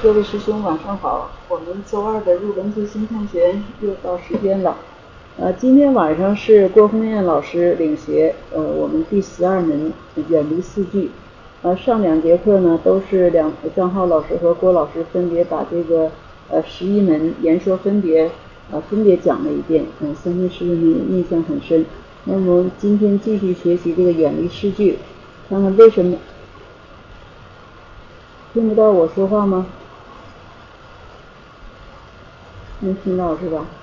各位师兄晚上好，我们周二的入门最新探学又到时间了。今天晚上是郭红艳老师领学我们第12门远离四句。上2节课呢都是张浩老师和郭老师分别把这个11门言说分别讲了一遍，相信师兄们印象很深。那么今天继续学习这个远离四句，看看为什么听不到我说话吗？能听到是吧？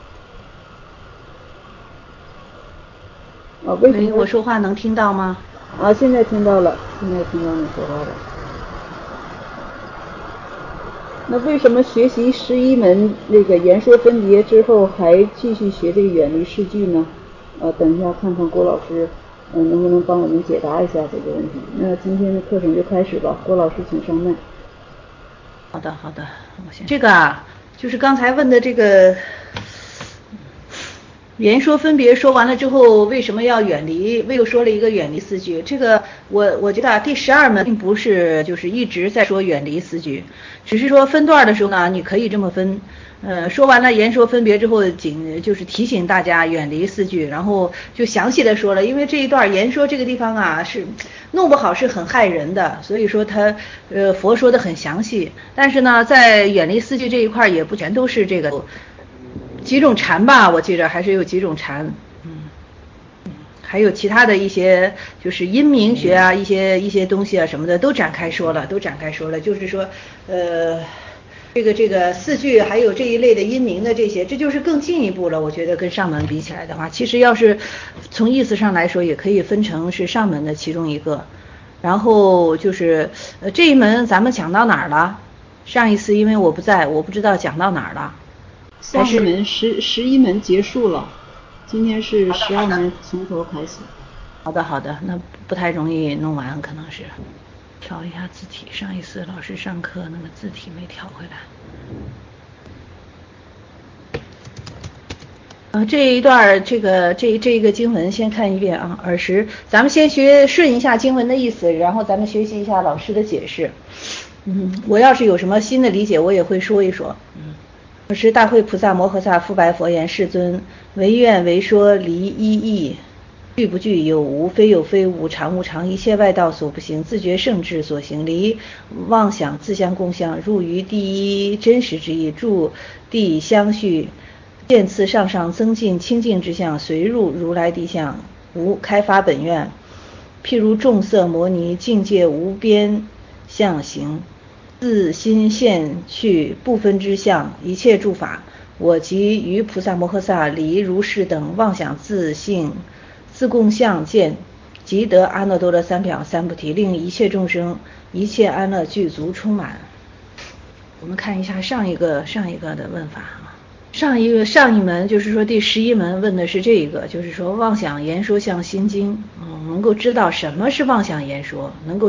为什么我说话能听到吗？ 现在听到了，现在听到你说话了。那为什么学习11门那个言说分别之后还继续学这个远离四句呢？等一下看看郭老师能不能帮我们解答一下这个问题。那今天的课程就开始吧，郭老师请上麦。 好的，我先这个就是刚才问的这个言说分别说完了之后，为什么要远离？又说了一个远离四句。这个我觉得第12门并不是就是一直在说远离四句，只是说分段的时候呢，你可以这么分。说完了言说分别之后，就是提醒大家远离四句，然后就详细的说了，因为这一段言说这个地方啊是弄不好是很害人的，所以说他佛说的很详细，但是呢，在远离四句这一块也不全都是这个。几种禅吧，我记着还是有几种禅，还有其他的一些就是阴明学啊，一些东西啊什么的都展开说了，就是说这个四句还有这一类的阴明的这些，这就是更进一步了。我觉得跟上门比起来的话，其实要是从意思上来说，也可以分成是上门的其中一个。然后就是这一门咱们讲到哪儿了？上一次因为我不在，我不知道讲到哪儿了。 上一门11门结束了，今天是12门从头开始。 好的，那不太容易弄完，可能是调一下字体。上一次老师上课那个字体没调回来。这一段这个经文先看一遍啊，耳识。咱们先顺一下经文的意思，然后咱们学习一下老师的解释。我要是有什么新的理解，我也会说一说。我是大慧菩萨摩诃萨复白佛言：世尊，唯愿为说离一义，具不具，有无，非有非无，常无常，一切外道所不行，自觉圣智所行，离妄想自相共相，入于第一真实之意，住地相续，渐次上上增进清净之相，随入如来地相，无开发本愿。譬如众色摩尼境界无边相行，自心现去不分之相，一切诸法，我即于菩萨摩诃萨离如是等妄想自性自共相见，即得阿耨多罗三藐三菩提，令一切众生一切安乐具足充满。我们看一下上一个的问法。上一门就是说第11门问的是这个，就是说妄想言说像心经，能够知道什么是妄想言说，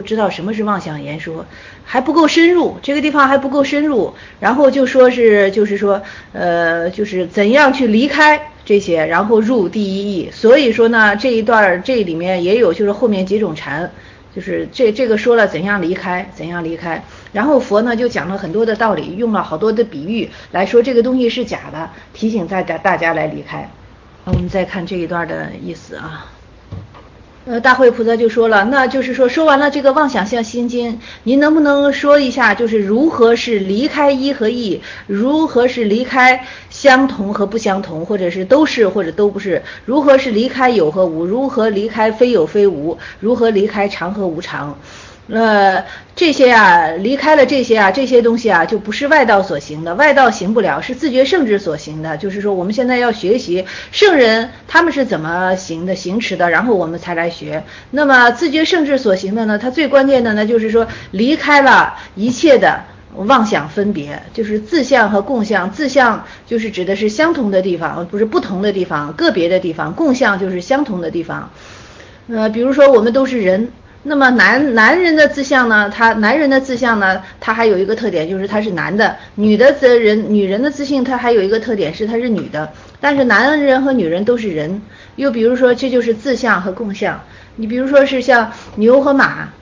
还不够深入，这个地方还不够深入，然后就是怎样去离开这些，然后入第一义。所以说呢，这一段这里面也有就是后面几种禅，就是这个说了怎样离开，然后佛呢就讲了很多的道理，用了好多的比喻来说这个东西是假的，提醒大家来离开。我们再看这一段的意思啊。大慧菩萨就说了，那就是说完了这个妄想像心经，您能不能说一下，就是如何是离开一和异，如何是离开相同和不相同，或者是都是或者都不是，如何是离开有和无，如何离开非有非无，如何离开常和无常。这些啊，离开了这些这些东西啊，就不是外道所行的，外道行不了，是自觉圣智所行的。就是说我们现在要学习圣人他们是怎么行持的，然后我们才来学。那么自觉圣智所行的呢，它最关键的呢，就是说离开了一切的妄想分别，就是自相和共相。自相就是指的是相同的地方，不是不同的地方，个别的地方；共相就是相同的地方。比如说我们都是人。那么男人的自相呢，他还有一个特点，就是他是男的；女人的自性，他还有一个特点是他是女的。但是男人和女人都是人。又比如说，这就是自相和共相。你比如说是像牛和马，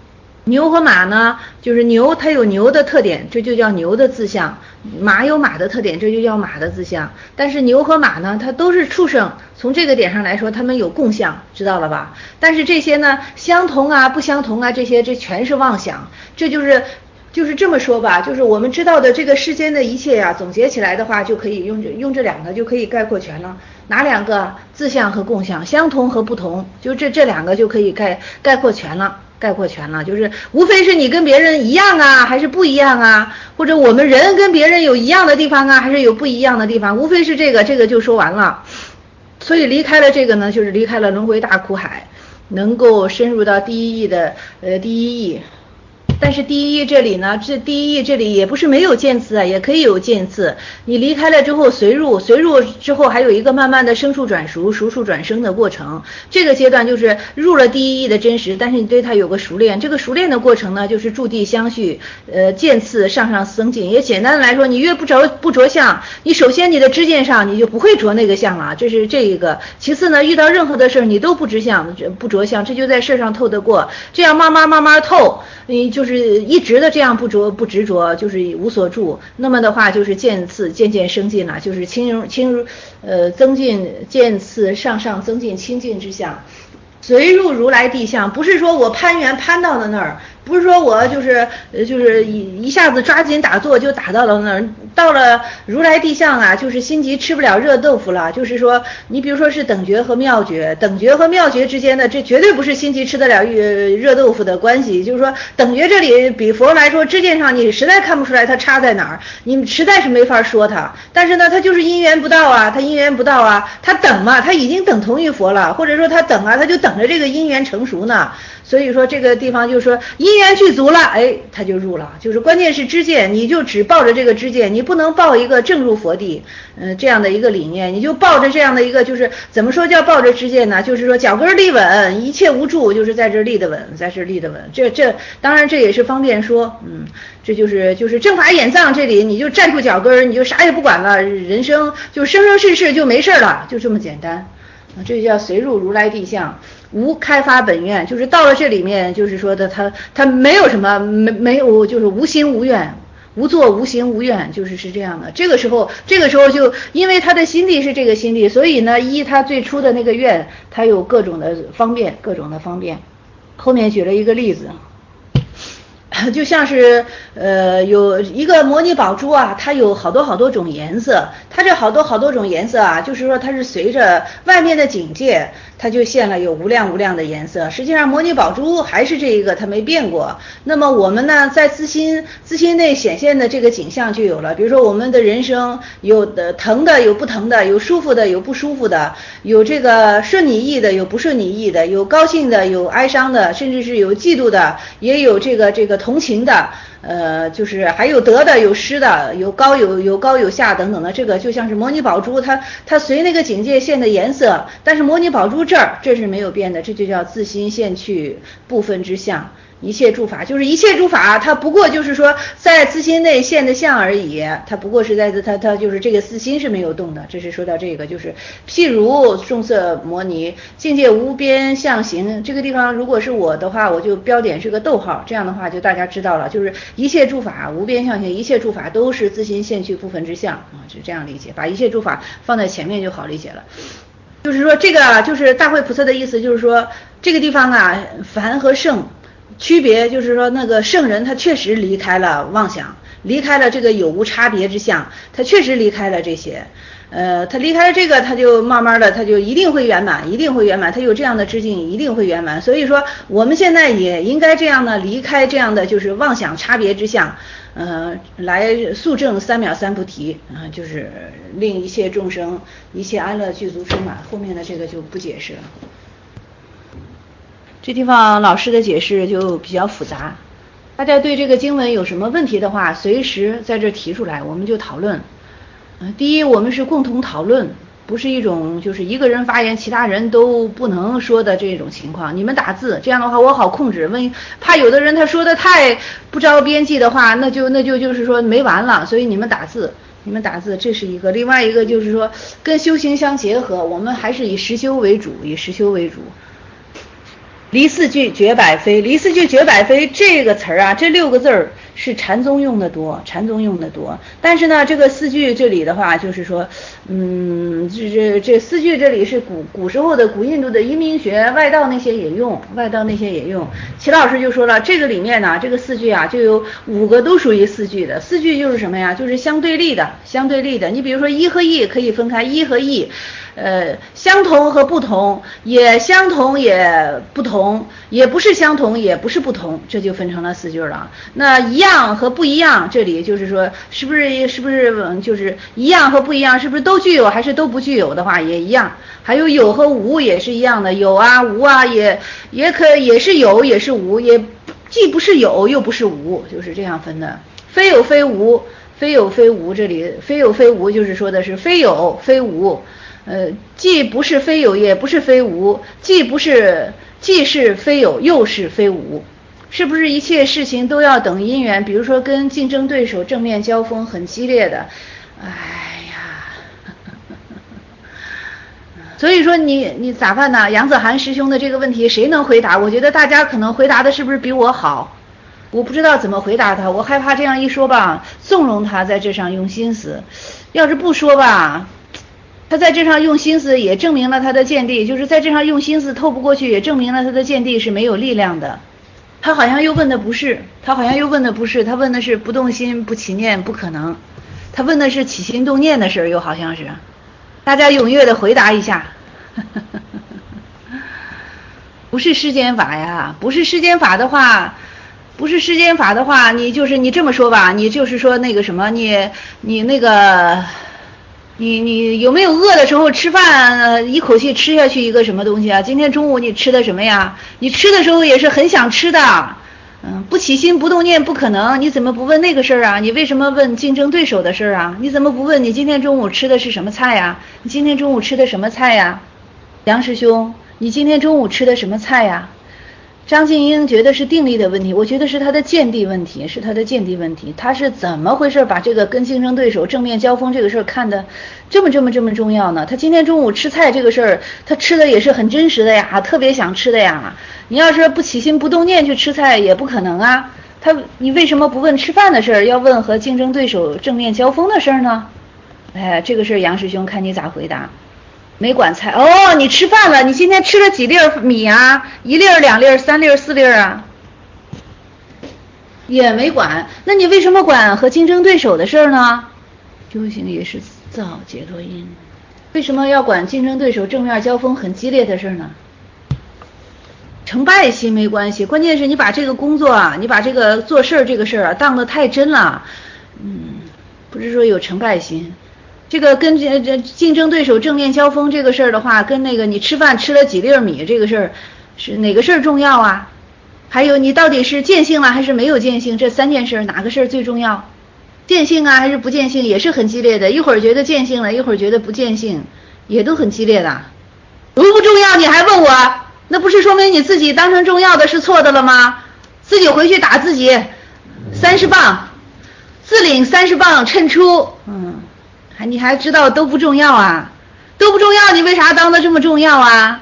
牛和马呢，就是牛它有牛的特点，这就叫牛的自相；马有马的特点，这就叫马的自相。但是牛和马呢，它都是畜生，从这个点上来说，它们有共相，知道了吧？但是这些呢，相同啊、不相同啊，这全是妄想。这就是这么说吧，就是我们知道的这个世间的一切呀，总结起来的话，就可以用这两个就可以概括全了。哪两个？自相和共相，相同和不同，就这两个就可以概括全了。概括全了，就是无非是你跟别人一样啊，还是不一样啊，或者我们人跟别人有一样的地方啊，还是有不一样的地方，无非是这个就说完了。所以离开了这个呢，就是离开了轮回大苦海，能够深入到第一义的第一义。但是第一义这里呢，这第一义这里也不是没有见次啊，也可以有见次。你离开了之后随入之后还有一个慢慢的生处转熟，熟处转生的过程。这个阶段就是入了第一义的真实，但是你对它有个熟练。这个熟练的过程呢，就是驻地相续，见次上增进。也简单的来说，你越不着相，你首先你的知见上你就不会着那个相了，这是这一个。其次呢，遇到任何的事儿你都不着相，这就在事上透得过。这样慢慢透，你就是一直的这样不执着，就是无所住。那么的话，就是渐次渐升进了，就是增进渐次上增进清净之相。随入如来地相，不是说我攀缘攀到了那儿，不是说我就是一下子抓紧打坐就打到了那儿，到了如来地相啊，就是心急吃不了热豆腐了。就是说，你比如说是等觉和妙觉，等觉和妙觉之间的，这绝对不是心急吃得了热豆腐的关系。就是说，等觉这里比佛来说，知见上你实在看不出来它差在哪儿，你实在是没法说它。但是呢，它就是因缘不到啊，它等嘛，它已经等同于佛了，或者说它等啊，它就等着这个因缘成熟呢。所以说这个地方就是说因缘具足了，哎，他就入了。就是关键是知见，你就只抱着这个知见，你不能抱一个正入佛地，这样的一个理念，你就抱着这样的一个，就是怎么说叫抱着知见呢？就是说脚跟立稳，一切无助，就是在这立得稳，在这立得稳。这当然这也是方便说，这就是正法眼藏这里，你就站住脚跟，你就啥也不管了，人生就生世世就没事了，就这么简单。这就叫随入如来地相，无开发本愿，就是到了这里面，就是说的他没有什么没有，就是无心无愿，无作无行无愿，是这样的。这个时候就因为他的心地是这个心地，所以呢，依他最初的那个愿，他有各种的方便。后面举了一个例子。就像是有一个摩尼宝珠啊，它有好多种颜色，它这好多种颜色啊，就是说它是随着外面的境界，它就现了有无量的颜色。实际上摩尼宝珠还是这一个，它没变过。那么我们呢，在自心内显现的这个景象就有了。比如说我们的人生有的疼的，有不疼的，有舒服的，有不舒服的，有这个顺你意的，有不顺你意的，有高兴的，有哀伤的，甚至是有嫉妒的，也有这个同情的，就是还有得的，有失的，有高有下等等的。这个就像是摩尼宝珠，它随那个境界现的颜色，但是摩尼宝珠这是没有变的，这就叫自心现去部分之相。一切诸法就是一切诸法，它不过就是说在自心内现的相而已，它不过是在它就是这个自心是没有动的。这是说到这个，就是譬如众色摩尼境界无边相行，这个地方如果是我的话，我就标点是个逗号，这样的话就大家知道了，就是一切诸法无边相行，一切诸法都是自心现去部分之相啊，是这样理解，把一切诸法放在前面就好理解了。就是说这个就是大慧菩萨的意思，就是说这个地方啊，凡和圣区别，就是说那个圣人他确实离开了妄想，离开了这个有无差别之相，他确实离开了这些，他离开了这个，他就慢慢的他就一定会圆满，他有这样的知境一定会圆满。所以说我们现在也应该这样的离开这样的就是妄想差别之相，来速证三藐三菩提，就是令一切众生一切安乐具足充满。后面的这个就不解释了。这地方老师的解释就比较复杂，大家对这个经文有什么问题的话，随时在这提出来，我们就讨论。第一，我们是共同讨论，不是一种就是一个人发言，其他人都不能说的这种情况。你们打字，这样的话我好控制。怕有的人他说的太不着边际的话，那就是说没完了。所以你们打字，这是一个。另外一个就是说跟修行相结合，我们还是以实修为主， 离四句绝百非，离四句绝百非这个词儿啊，这6个字儿是禅宗用的多，禅宗用的多。但是呢，这个四句这里的话，就是说，这四句这里是古时候的古印度的移民学外道那些也用，外道那些也用。齐老师就说了，这个里面呢，这个四句啊，就有5个都属于四句的。四句就是什么呀？就是相对立的，相对立的。你比如说一和义可以分开，一和义。相同和不同，也相同也不同，也不是相同也不是不同，这就分成了4句了。那一样和不一样，这里就是说是不是就是一样和不一样，是不是都具有还是都不具有的话也一样。还有有和无也是一样的，有啊无啊也是有也是无，也既不是有又不是无，就是这样分的。非有非无，非有非无，这里非有非无就是说的是非有非无。既不是非有也不是非无，既是非有又是非无，是不是一切事情都要等因缘？比如说跟竞争对手正面交锋很激烈的，哎呀，所以说你咋办呢？杨子涵师兄的这个问题谁能回答？我觉得大家可能回答的是不是比我好？我不知道怎么回答他，我害怕这样一说吧，纵容他在这上用心思，要是不说吧。他在这上用心思也证明了他的见地，就是在这上用心思透不过去，也证明了他的见地是没有力量的。他好像又问的不是，他问的是不动心不起念不可能，他问的是起心动念的事儿，又好像是。大家踊跃的回答一下。不是世间法呀，不是世间法的话，你这么说吧，你就是说那个什么，你那个。你有没有饿的时候吃饭一口气吃下去一个什么东西啊？今天中午你吃的什么呀？你吃的时候也是很想吃的，不起心不动念不可能，你怎么不问那个事儿啊？你为什么问竞争对手的事儿啊？你怎么不问你今天中午吃的是什么菜呀？你今天中午吃的什么菜呀？杨师兄，你今天中午吃的什么菜呀？张静英觉得是定力的问题，我觉得是他的见地问题，他是怎么回事把这个跟竞争对手正面交锋这个事儿看得这么重要呢？他今天中午吃菜这个事儿，他吃的也是很真实的呀，特别想吃的呀。你要是不起心不动念去吃菜也不可能啊。你为什么不问吃饭的事儿，要问和竞争对手正面交锋的事儿呢？这个事儿杨师兄看你咋回答。没管菜哦，你吃饭了？你今天吃了几粒米啊？1粒、2粒、3粒、4粒啊？也没管，那你为什么管和竞争对手的事儿呢？修行也是造解脱因，为什么要管竞争对手正面交锋很激烈的事儿呢？成败心没关系，关键是你把这个工作啊，你把这个做事儿这个事儿啊当得太真了，不是说有成败心。这个跟竞争对手正面交锋这个事儿的话，跟那个你吃饭吃了几粒米这个事儿，是哪个事儿重要啊？还有你到底是见性了还是没有见性，这3件事哪个事儿最重要？见性啊还是不见性也是很激烈的，一会儿觉得见性了，一会儿觉得不见性，也都很激烈的。如不重要你还问我，那不是说明你自己当成重要的是错的了吗？自己回去打自己30磅，自领30磅称出，你还知道都不重要啊？都不重要，你为啥当得这么重要啊？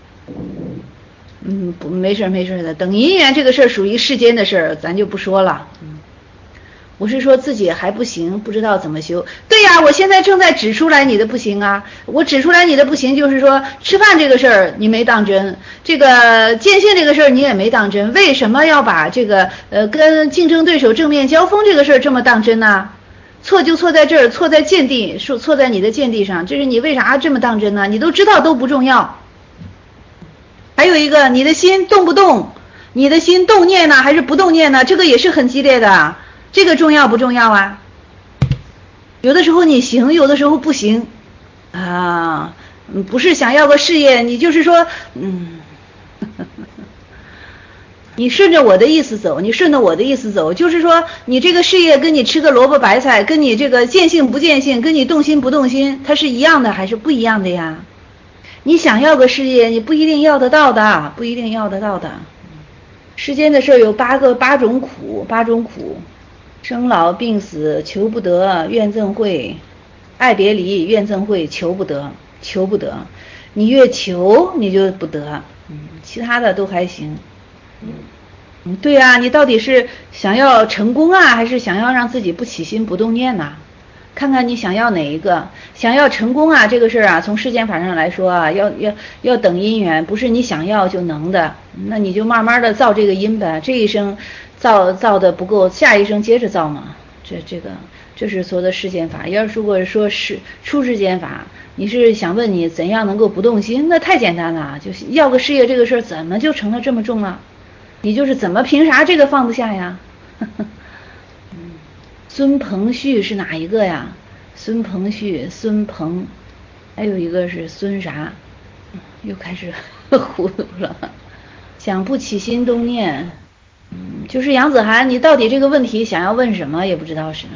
没事的，等因缘这个事儿属于世间的事儿，咱就不说了。我是说自己还不行，不知道怎么修。对呀，我现在正在指出来你的不行啊！我指出来你的不行，就是说吃饭这个事儿你没当真，这个见性这个事儿你也没当真，为什么要把这个跟竞争对手正面交锋这个事儿这么当真呢？错就错在这儿，错在见地，错在你的见地上，这是你为啥这么当真呢？你都知道都不重要。还有一个，你的心动不动，你的心动念呢还是不动念呢？这个也是很激烈的，这个重要不重要啊？有的时候你行，有的时候不行啊，不是想要个事业，你就是说你顺着我的意思走，就是说你这个事业跟你吃个萝卜白菜，跟你这个见性不见性，跟你动心不动心，它是一样的还是不一样的呀？你想要个事业，你不一定要得到的，世间的事有八种苦，生老病死求不得，怨憎会，爱别离怨憎会求不得。 你越求你就不得，其他的都还行。对啊，你到底是想要成功啊，还是想要让自己不起心不动念呢？看看你想要哪一个。想要成功啊，这个事儿啊，从世间法上来说啊，要等因缘，不是你想要就能的。那你就慢慢的造这个因呗，这一生造的不够，下一生接着造嘛。这是所有的世间法。要如果说是出世间法，你是想问你怎样能够不动心，那太简单了，就是要个事业这个事儿怎么就成了这么重了？你就是凭啥这个放不下呀？孙鹏旭是哪一个呀？孙鹏旭、孙鹏，还有一个是孙啥？又开始糊涂了。想不起心动念，就是杨子涵，你到底这个问题想要问什么也不知道是。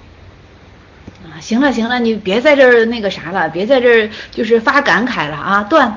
行了，你别在这儿那个啥了，别在这儿就是发感慨了啊，断。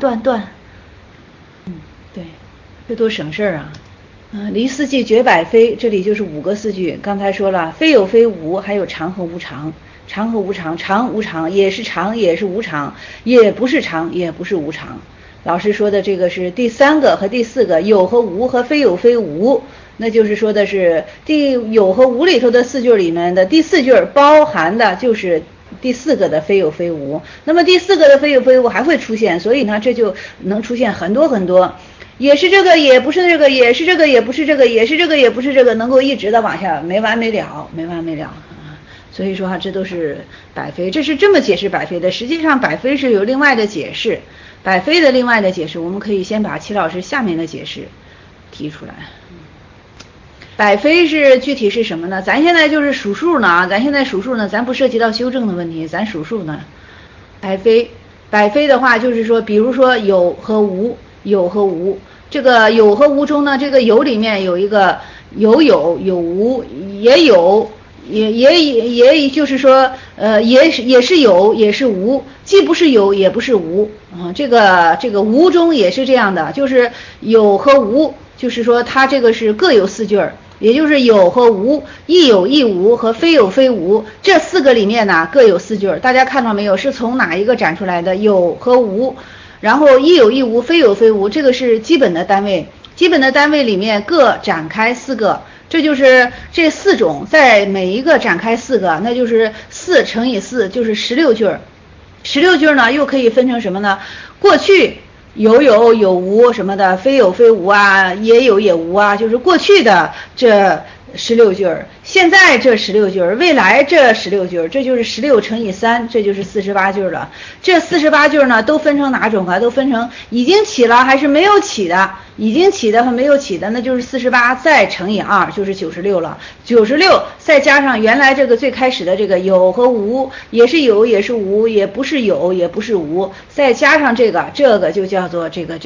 对，这多省事儿啊。离四季绝百非，这里就是5个四句。刚才说了，非有非无，还有常和无常。常和无常，常无常，也是常也是无常，也不是常也不是无常。老师说的这个是第3个和第4个，有和无和非有非无，那就是说的是有和无里头的4句里面的第4句包含的就是第4个的非有非无。那么第4个的非有非无还会出现，所以呢这就能出现很多，也是这个也不是这个，也是这个也不是这个，也是这个也不是这个，能够一直的往下没完没了啊。所以说这都是百非，这是这么解释百非的。实际上百非是有另外的解释，百非的另外的解释，我们可以先把齐老师下面的解释提出来。百非是具体是什么呢？咱现在就是数数呢，咱不涉及到修正的问题，咱数数呢。百非的话就是说，比如说有和无，这个有和无中呢，这个有里面有一个有无，也有也就是说也是有也是无，既不是有也不是无啊。这个无中也是这样的，就是有和无，就是说它这个是各有4句，也就是有和无，亦有亦无和非有非无，这4个里面呢各有4句。大家看到没有，是从哪一个展出来的？有和无，然后亦有亦无，非有非无，这个是基本的单位，基本的单位里面各展开4个，这就是这4种，在每一个展开4个，那就是4乘以4就是16句。16句呢又可以分成什么呢？过去有有无什么的，非有非无啊，也有也无啊，就是过去的这16句，现在这16句，未来这16句，这就是16乘以3，这就是48句了。这48句呢都分成哪种啊？都分成已经起了还是没有起的，已经起的和没有起的，那就是48再乘以2就是96了。96再加上原来这个最开始的这个有和无，也是有也是无，也不是有也不是无，再加上这个就叫做这个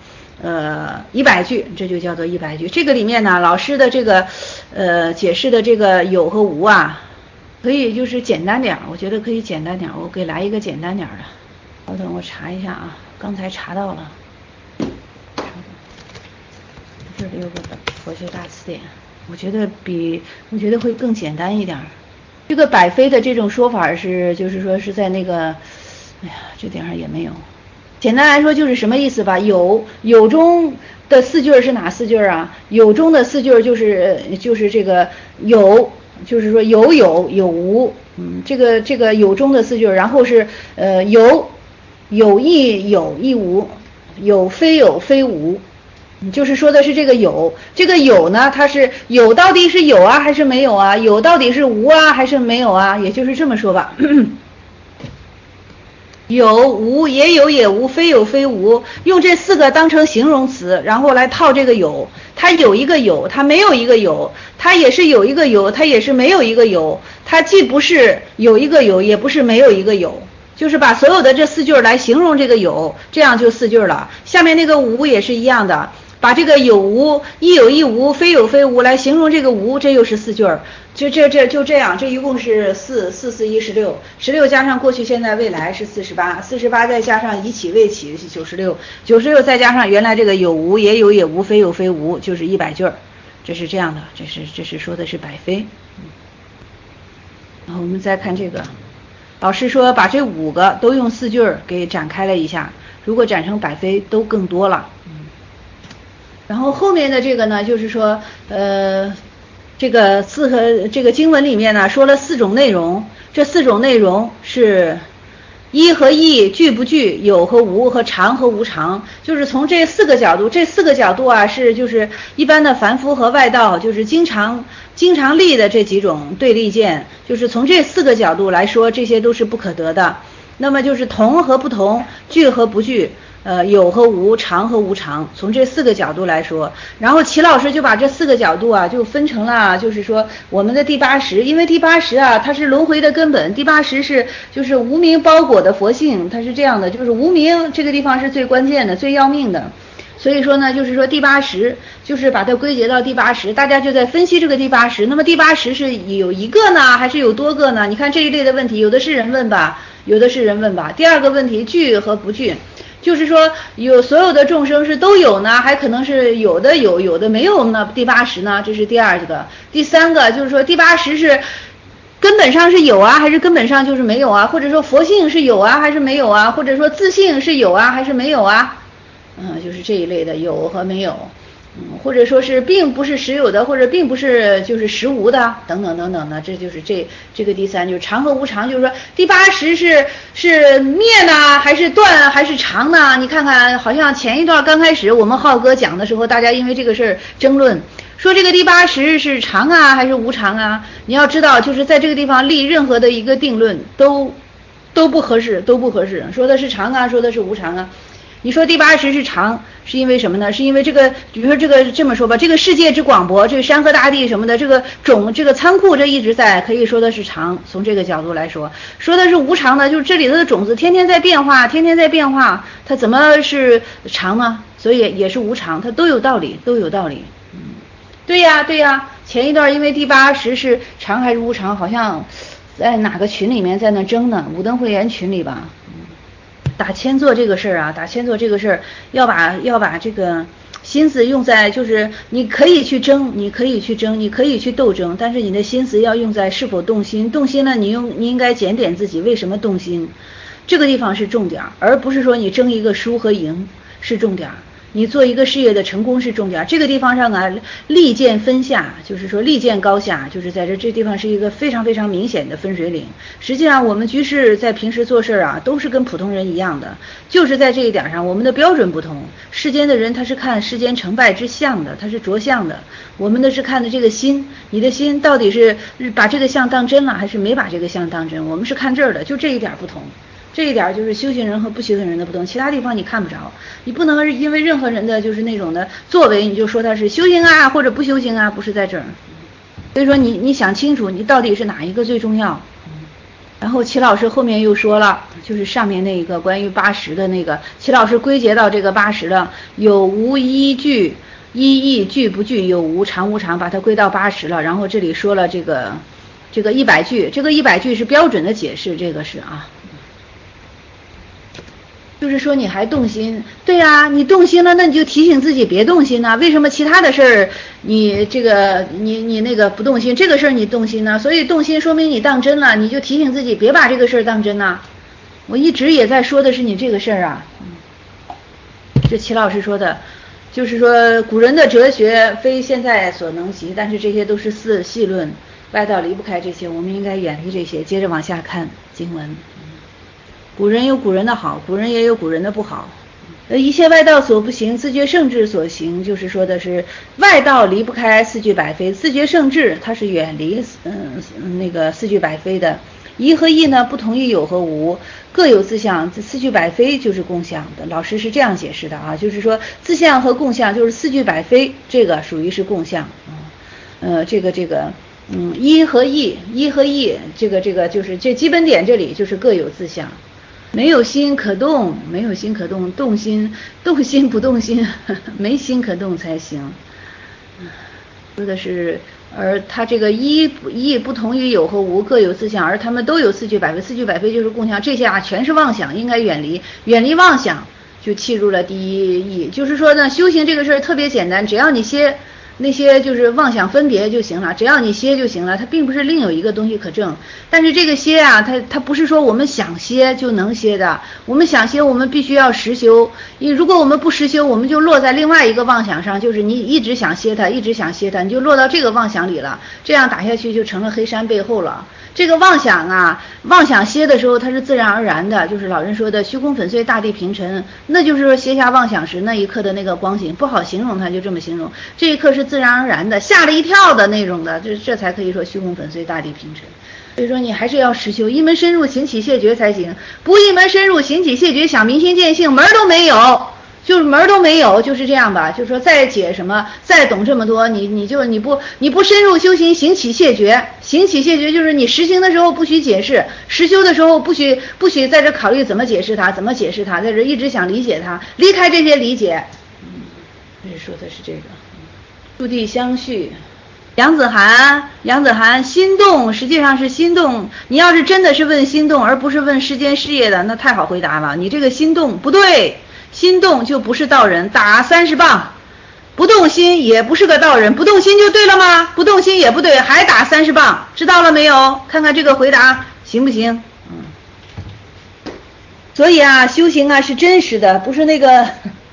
100句，这就叫做100句。这个里面呢，老师的这个解释的这个有和无啊，可以就是简单点，我觉得可以简单点，我给来一个简单点的。稍等，我查一下啊，刚才查到了。这里有个佛学大词典，我觉得会更简单一点。这个百非的这种说法是，就是说是在那个，哎呀，这点上也没有。简单来说就是什么意思吧？有中的4句是哪4句啊？有中的4句就是这个有，就是说有无，这个有中的4句，然后是有亦有亦无，有非有非无。就是说的是这个有呢，它是有到底是有啊还是没有啊？有到底是无啊还是没有啊？也就是这么说吧。有无也有也无，非有非无，用这4个当成形容词，然后来套这个有。它有一个有，它没有一个有，它也是有一个有，它也是没有一个有，它既不是有一个有，也不是没有一个有，就是把所有的这4句来形容这个有，这样就4句了。下面那个无也是一样的，把这个有无、亦有亦无、非有非无来形容这个无，这又是4句。就这样，这一共是4、4、4、1、16加上过去、现在、未来是48再加上已起未起是96再加上原来这个有无也有也无、非有非无，就是100句。这是这样的，这是说的是百非。然后我们再看这个，老师说把这5个都用4句给展开了一下。 如果展成百非都更多了。然后后面的这个呢，就是说这个这个经文里面呢说了4种内容，这4种内容是一和异，具不具，有和无，和常和无常，就是从这4个角度，这4个角度啊是就是一般的凡夫和外道就是经常立的这几种对立见，就是从这4个角度来说，这些都是不可得的。那么就是同和不同，具和不具，有和无，常和无常，从这4个角度来说。然后齐老师就把这4个角度啊就分成了，就是说我们的第八识，因为第八识啊它是轮回的根本，第八识是就是无明包裹的佛性，它是这样的，就是无明这个地方是最关键的最要命的。所以说呢，就是说第八识就是把它归结到第八识，大家就在分析这个第八识。那么第八识是有一个呢还是有多个呢？你看这一类的问题，有的是人问吧，有的是人问吧。第二个问题，具和不具，就是说有所有的众生是都有呢，还可能是有的有，有的没有呢？第八识呢，这是第二个。第三个就是说第八识是根本上是有啊，还是根本上就是没有啊？或者说佛性是有啊，还是没有啊？或者说自性是有啊，还是没有啊？就是这一类的有和没有，或者说是并不是实有的，或者并不是就是实无的，等等等等的，这就是这个第三，就是常和无常，就是说第八识是灭呢，还是断，还是常呢？你看看，好像前一段刚开始我们浩哥讲的时候，大家因为这个事儿争论，说这个第八识是常啊还是无常啊？你要知道，就是在这个地方立任何的一个定论都不合适，都不合适，说的是常啊，说的是无常啊。你说第八识是常，是因为什么呢？是因为这个，比如说这个这么说吧，这个世界之广博，这个山河大地什么的，这个这个仓库这一直在，可以说的是常。从这个角度来说，说的是无常呢，就是这里头的种子天天在变化，天天在变化，它怎么是常呢？所以也是无常，它都有道理，都有道理。对呀，对呀。前一段因为第八识是常还是无常，好像在哪个群里面在那争呢？武登会员群里吧。打千座这个事儿啊，打千座这个事儿，要把这个心思用在，就是你可以去争，你可以去争，你可以去斗争，但是你的心思要用在是否动心。动心了，你应该检点自己为什么动心，这个地方是重点，而不是说你争一个输和赢是重点。你做一个事业的成功是重点，这个地方上啊，利剑分下，就是说利剑高下，就是在这地方是一个非常非常明显的分水岭。实际上我们居士在平时做事啊，都是跟普通人一样的，就是在这一点上我们的标准不同。世间的人他是看世间成败之相的，他是着相的，我们的是看的这个心，你的心到底是把这个相当真了，还是没把这个相当真，我们是看这儿的，就这一点不同。这一点就是修行人和不修行人的不同，其他地方你看不着，你不能因为任何人的就是那种的作为，你就说他是修行啊或者不修行啊，不是在这儿。所以说你想清楚，你到底是哪一个最重要。然后齐老师后面又说了，就是上面那一个关于八识的那个，齐老师归结到这个八识了，有无依据，依义具不具，有无常无常，把它归到八识了。然后这里说了这个100句，这个100句是标准的解释，这个是啊。就是说你还动心，对啊，你动心了，那你就提醒自己别动心呢。为什么其他的事儿你这个你那个不动心，这个事儿你动心呢？所以动心说明你当真了，你就提醒自己别把这个事儿当真呐。我一直也在说的是你这个事儿啊。这齐老师说的，就是说古人的哲学非现在所能及，但是这些都是细论，外道离不开这些，我们应该远离这些。接着往下看经文。古人有古人的好，古人也有古人的不好。一切外道所不行，自觉圣智所行，就是说的是外道离不开四句百非，自觉圣智它是远离那个四句百非的。一和一呢不同于有和无，各有自相，四句百非就是共相的。老师是这样解释的啊，就是说自相和共相就是四句百非，这个属于是共相。一和一，这个就是这基本点这里就是各有自相。没有心可动，没有心可动，动心不动心，没心可动才行。说的是，而他这个一不同于有和无，各有自相，而他们都有四句百非，四句百非就是共相，这些啊全是妄想，应该远离，远离妄想，就契入了第一义。就是说呢，修行这个事儿特别简单，只要你那些就是妄想分别就行了，只要你歇就行了，它并不是另有一个东西可证。但是这个歇啊，它不是说我们想歇就能歇的，我们想歇我们必须要实修，如果我们不实修，我们就落在另外一个妄想上，就是你一直想歇它，一直想歇它，你就落到这个妄想里了，这样打下去就成了黑山背后了。这个妄想啊，妄想歇的时候它是自然而然的，就是老人说的虚空粉碎大地平沉，那就是说歇下妄想时那一刻的那个光景，不好形容它，就这么形容，这一刻是自然而然的，吓了一跳的那种的，这才可以说虚空粉碎大地平沉。所以说你还是要实修，一门深入行起谢绝才行，不一门深入行起谢绝想明心见性门都没有，就是门都没有，就是这样吧。就是说再解什么，再懂这么多，你不深入修行，行起谢绝，行起谢绝就是你实行的时候不许解释，实修的时候不许在这考虑怎么解释它，在这一直想理解它，离开这些理解。这说的是这个。诸地相续。杨子涵心动实际上是心动，你要是真的是问心动而不是问世间事业的，那太好回答了，你这个心动不对，心动就不是道人，打30棒，不动心也不是个道人，不动心就对了吗？不动心也不对，还打30棒，知道了没有？看看这个回答行不行？所以啊，修行啊是真实的，不是那个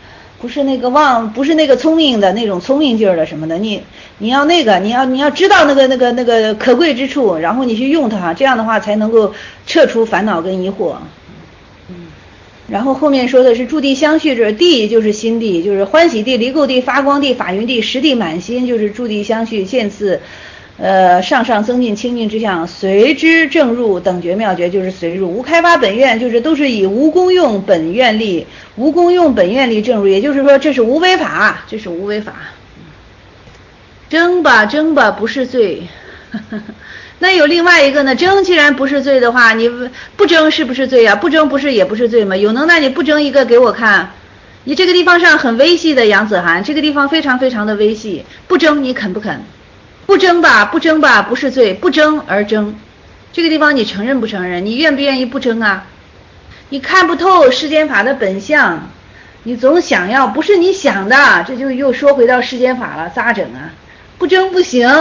聪明的那种聪明劲儿的什么的，你要那个，你要知道那个可贵之处，然后你去用它，这样的话才能够撤除烦恼跟疑惑。然后后面说的是诸地相续，这地就是心地，就是欢喜地、离垢地、发光地、法云地、实地满心，就是诸地相续，见似上增进清净之相，随之正入等觉妙觉，就是随入无开发本愿，就是都是以无功用本愿力正入，也就是说这是无为法，争吧不是罪那有另外一个呢，争既然不是罪的话，你不争是不是罪啊？不争不是也不是罪吗？有能耐你不争一个给我看，你这个地方上很微细的杨子涵，这个地方非常非常的微细，不争你肯不肯？不争吧不是罪，不争而争，这个地方你承认不承认？你愿不愿意不争啊？你看不透世间法的本相，你总想要，不是你想的，这就又说回到世间法了，咋整啊？不争不行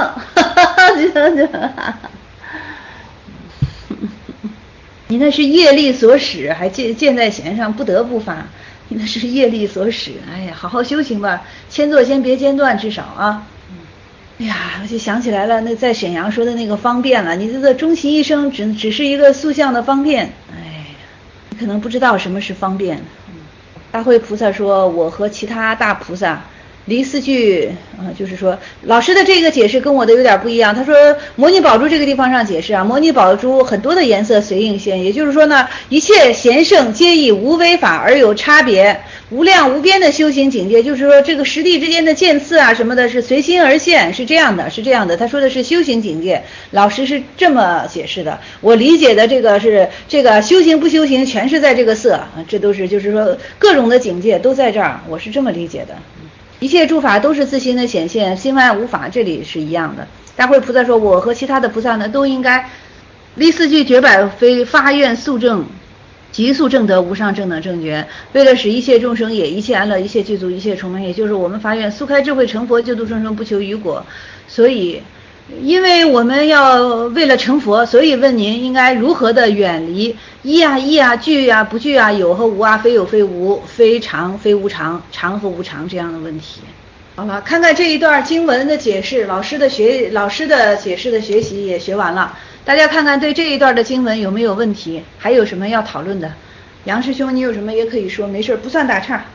你那是业力所使，还箭在弦上不得不发，你那是业力所使。哎呀，好好修行吧，先做先别间断，至少啊。哎呀，我就想起来了，那在沈阳说的那个方便了，你这个终其一生只是一个塑像的方便。哎，你可能不知道什么是方便。大慧菩萨说，我和其他大菩萨离四句就是说老师的这个解释跟我的有点不一样。他说摩尼宝珠这个地方上解释啊，摩尼宝珠很多的颜色随应现，也就是说呢，一切贤圣皆以无为法而有差别，无量无边的修行境界，就是说这个实地之间的渐次啊什么的是随心而现，是这样的。他说的是修行境界，老师是这么解释的。我理解的这个是这个修行不修行全是在这个色，这都是就是说各种的境界都在这儿，我是这么理解的。一切诸法都是自心的显现，心外无法，这里是一样的。大慧菩萨说，我和其他的菩萨呢，都应该离四句绝百非，发愿速证，急速证得无上正等正觉，为了使一切众生也一切安乐，一切具足，一切充满，也就是我们发愿速开智慧成佛，救度众生，不求余果。所以因为我们要为了成佛，所以问您应该如何的远离一啊具啊不具啊，有和无啊，非有非无，非常非无常，常和无常这样的问题。好了，看看这一段经文的解释，老师的解释的学习也学完了，大家看看对这一段的经文有没有问题，还有什么要讨论的？杨师兄你有什么也可以说，没事不算打岔。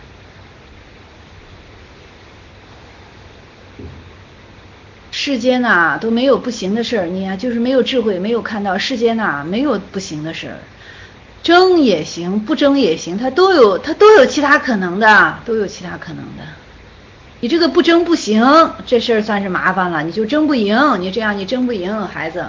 世间呐都没有不行的事儿，你就是没有智慧，没有看到世间呐没有不行的事儿，争也行，不争也行，它都有其他可能的，你这个不争不行，这事儿算是麻烦了，你就争不赢，你争不赢，孩子。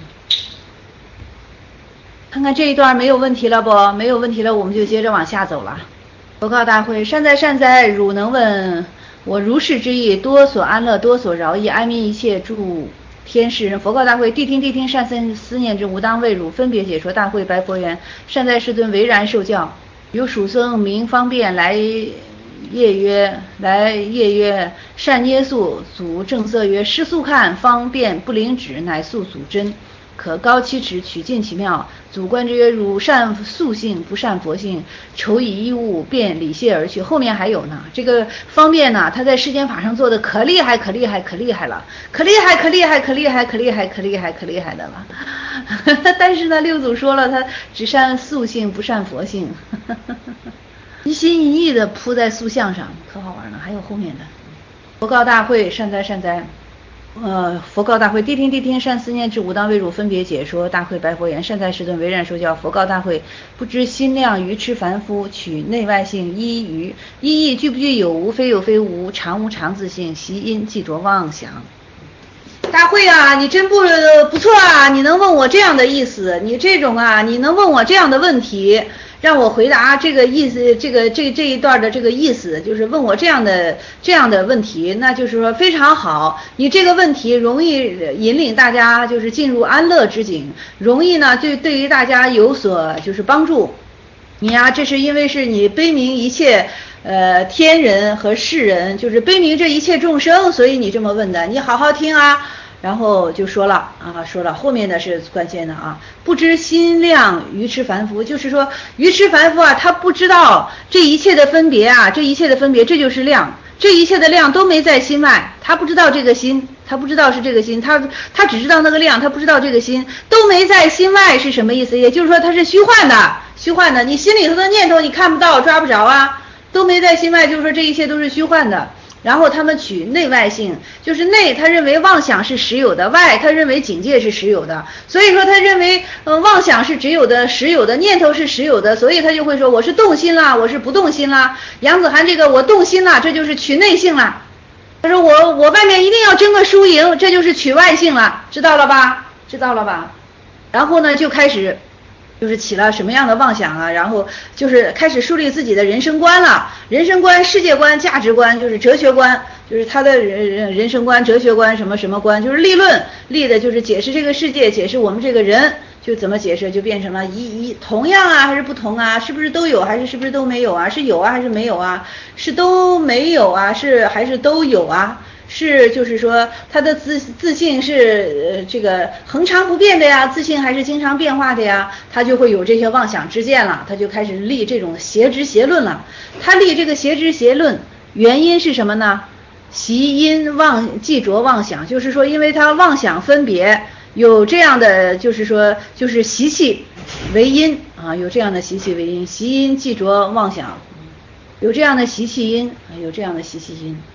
看看这一段没有问题了不？没有问题了，我们就接着往下走了。佛告大会，善哉，汝能问我如是之意，多所安乐，多所饶益，安民一切诸天世人。佛告大会，谛听，善思念之，吾当为汝分别解说。大会白佛言，善哉世尊，唯然受教。有属僧名方便来夜曰善耶宿，祖正色曰：师素看，方便不灵指，乃素祖真。可高七尺，取尽其妙。祖观之曰：汝善素性，不善佛性，愁以衣物，便礼谢而去。后面还有呢，这个方便呢，他在世间法上做的可厉害了，可厉害的了。但是呢，六祖说了，他只善素性，不善佛性，一心一意的扑在塑像上，可好玩了。还有后面的佛告大会，善哉善哉。佛告大会，谛听，善思念之吾当为汝分别解说。大会白佛言：善哉师尊，唯然说教。佛告大会，不知心量愚痴凡夫，取内外性一义具不具有无，非有非无，常无常自性，习因既着妄想。大会啊，你真不错啊，你能问我这样的意思，你这种啊，你能问我这样的问题，让我回答这个意思，这一段的这个意思，就是问我这样的问题，那就是说非常好，你这个问题容易引领大家就是进入安乐之境，容易呢对于大家有所就是帮助。你呀，这是因为是你悲悯一切天人和世人，就是悲悯这一切众生，所以你这么问的，你好好听啊。然后就说了后面的是关键的啊，不知心量愚痴凡夫，就是说愚痴凡夫啊，他不知道这一切的分别啊，这就是量，这一切的量都没在心外，他不知道这个心，他不知道是这个心，他只知道那个量，他不知道这个心都没在心外是什么意思？也就是说它是虚幻的，你心里头的念头你看不到抓不着啊，都没在心外，就是说这一切都是虚幻的。然后他们取内外性，就是内他认为妄想是实有的，外他认为境界是实有的，所以说他认为妄想是只有的实有的，念头是实有的，所以他就会说我是动心啦，我是不动心啦。杨子涵这个我动心啦，这就是取内性啦。他说我外面一定要争个输赢，这就是取外性了，知道了吧？然后呢就开始就是起了什么样的妄想啊，然后就是开始树立自己的人生观了，人生观、世界观、价值观，就是哲学观，就是他的人生观、哲学观什么观，就是立论立的就是解释这个世界，解释我们这个人，就怎么解释就变成了同样啊还是不同啊，是不是都有还是是不是都没有啊，是有啊还是没有啊，是都没有啊是还是都有啊，是就是说他的自信是这个恒常不变的呀，自信还是经常变化的呀，他就会有这些妄想之见了，他就开始立这种邪知邪论了。他立这个邪知邪论原因是什么呢？习因既着妄想，就是说因为他妄想分别，有这样的就是说就是习气为因啊，有这样的习气为因，习因既着妄想，有这样的习气因，有这样的习气因。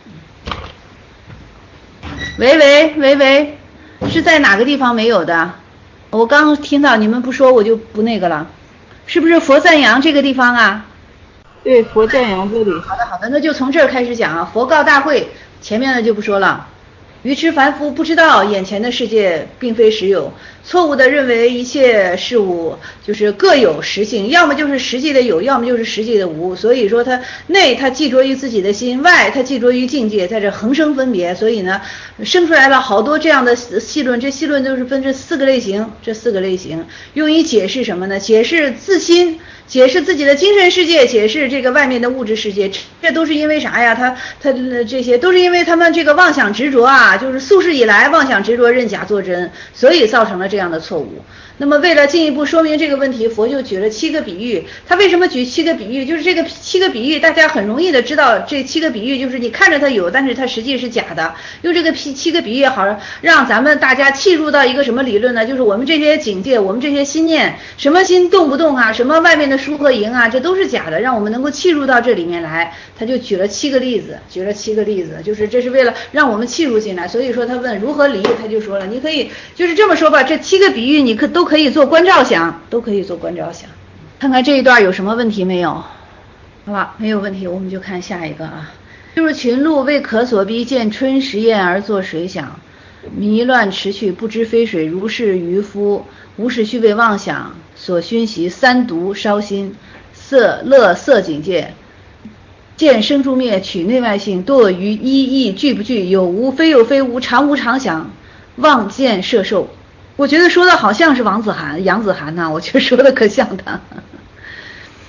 喂，是在哪个地方没有的？我刚听到你们不说，我就不那个了。是不是佛赞扬这个地方啊？ 对，佛赞扬这里。 好的，那就从这儿开始讲啊。佛告大会，前面的就不说了。愚痴凡夫不知道眼前的世界并非实有，错误的认为一切事物就是各有实性，要么就是实际的有，要么就是实际的无。所以说他内他寄着于自己的心，外他寄着于境界，在这恒生分别。所以呢生出来了好多这样的细论，这细论都是分这四个类型，用以解释什么呢？解释自心，解释自己的精神世界，解释这个外面的物质世界。这都是因为啥呀？他这些都是因为他们这个妄想执着啊，就是素世以来妄想执着认假作真，所以造成了这样的错误。那么为了进一步说明这个问题，佛就举了7个比喻。他为什么举7个比喻？就是这个7个比喻大家很容易的知道，这7个比喻就是你看着它有，但是它实际是假的。用这个7个比喻好让咱们大家契入到一个什么理论呢？就是我们这些境界，我们这些心念，什么心动不动啊，什么外面的输和赢啊，这都是假的，让我们能够契入到这里面来。他就举了7个例子，就是这是为了让我们契入进来。所以说他问如何离，他就说了，你可以就是这么说吧，这7个比喻你都可以做观照想，看看这一段有什么问题没有？好吧，没有问题，我们就看下一个啊。就是群鹿为渴所逼，见春时宴而作水响，迷乱驰去，不知非水，如是渔夫，无始虚伪妄想所熏习，三毒烧心，色境界，见生住灭，取内外性，堕于一义具不具，有无非有非无，常无常想，妄见摄受。我觉得说的好像是杨子涵呐，我觉得说的可像他。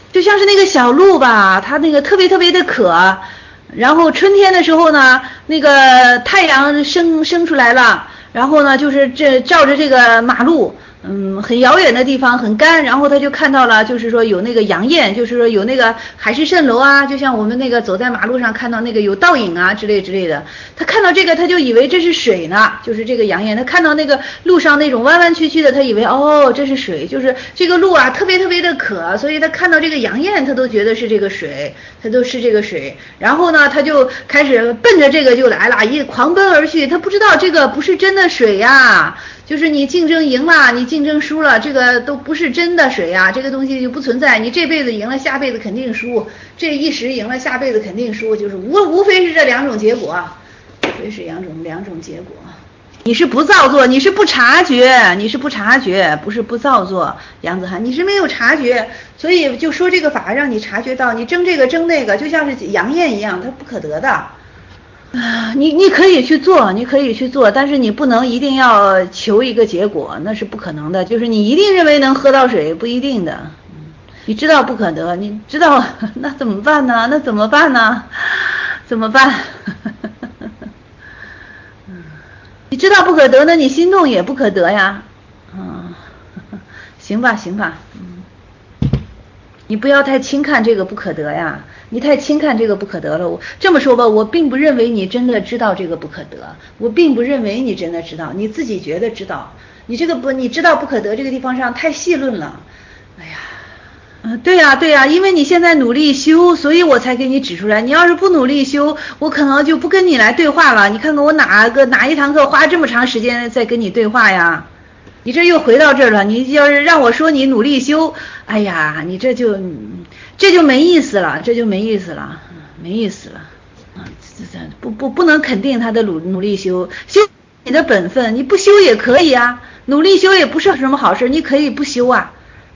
就像是那个小鹿吧，它那个特别特别的渴，然后春天的时候呢，那个太阳生出来了，然后呢就是这照着这个马路，很遥远的地方很干，然后他就看到了，就是说有那个杨艳，就是说有那个海市蜃楼啊，就像我们那个走在马路上看到那个有倒影啊之类的，他看到这个他就以为这是水呢，就是这个杨艳，他看到那个路上那种弯弯曲曲的，他以为哦这是水，就是这个路啊特别特别的渴，所以他看到这个杨艳他都觉得是这个水，他都是这个水，然后呢他就开始奔着这个就来了，一狂奔而去，他不知道这个不是真的水呀。就是你竞争赢了，你竞争输了，这个都不是真的水啊，这个东西就不存在。你这辈子赢了，下辈子肯定输；这一时赢了，下辈子肯定输，就是无非是这两种结果，无非是两种结果。你是不造作，你是不察觉，不是不造作，杨子涵，你是没有察觉，所以就说这个法让你察觉到，你争这个争那个，就像是杨艳一样，它不可得的。你可以去做，但是你不能一定要求一个结果，那是不可能的。就是你一定认为能喝到水，不一定的。你知道不可得，你知道那怎么办呢？怎么办？你知道不可得，那你心动也不可得呀。行吧，你不要太轻看这个不可得呀，你太轻看这个不可得了。我这么说吧，我并不认为你真的知道这个不可得，我并不认为你真的知道，你自己觉得知道，你知道不可得这个地方上太细论了。哎呀，对呀，因为你现在努力修，所以我才给你指出来。你要是不努力修，我可能就不跟你来对话了。你看看我哪一堂课花这么长时间在跟你对话呀？你这又回到这儿了，你要是让我说你努力修，哎呀，你这就没意思了，没意思了啊！不能肯定他的努力修你的本分，你不修也可以啊，努力修也不是什么好事，你可以不修啊，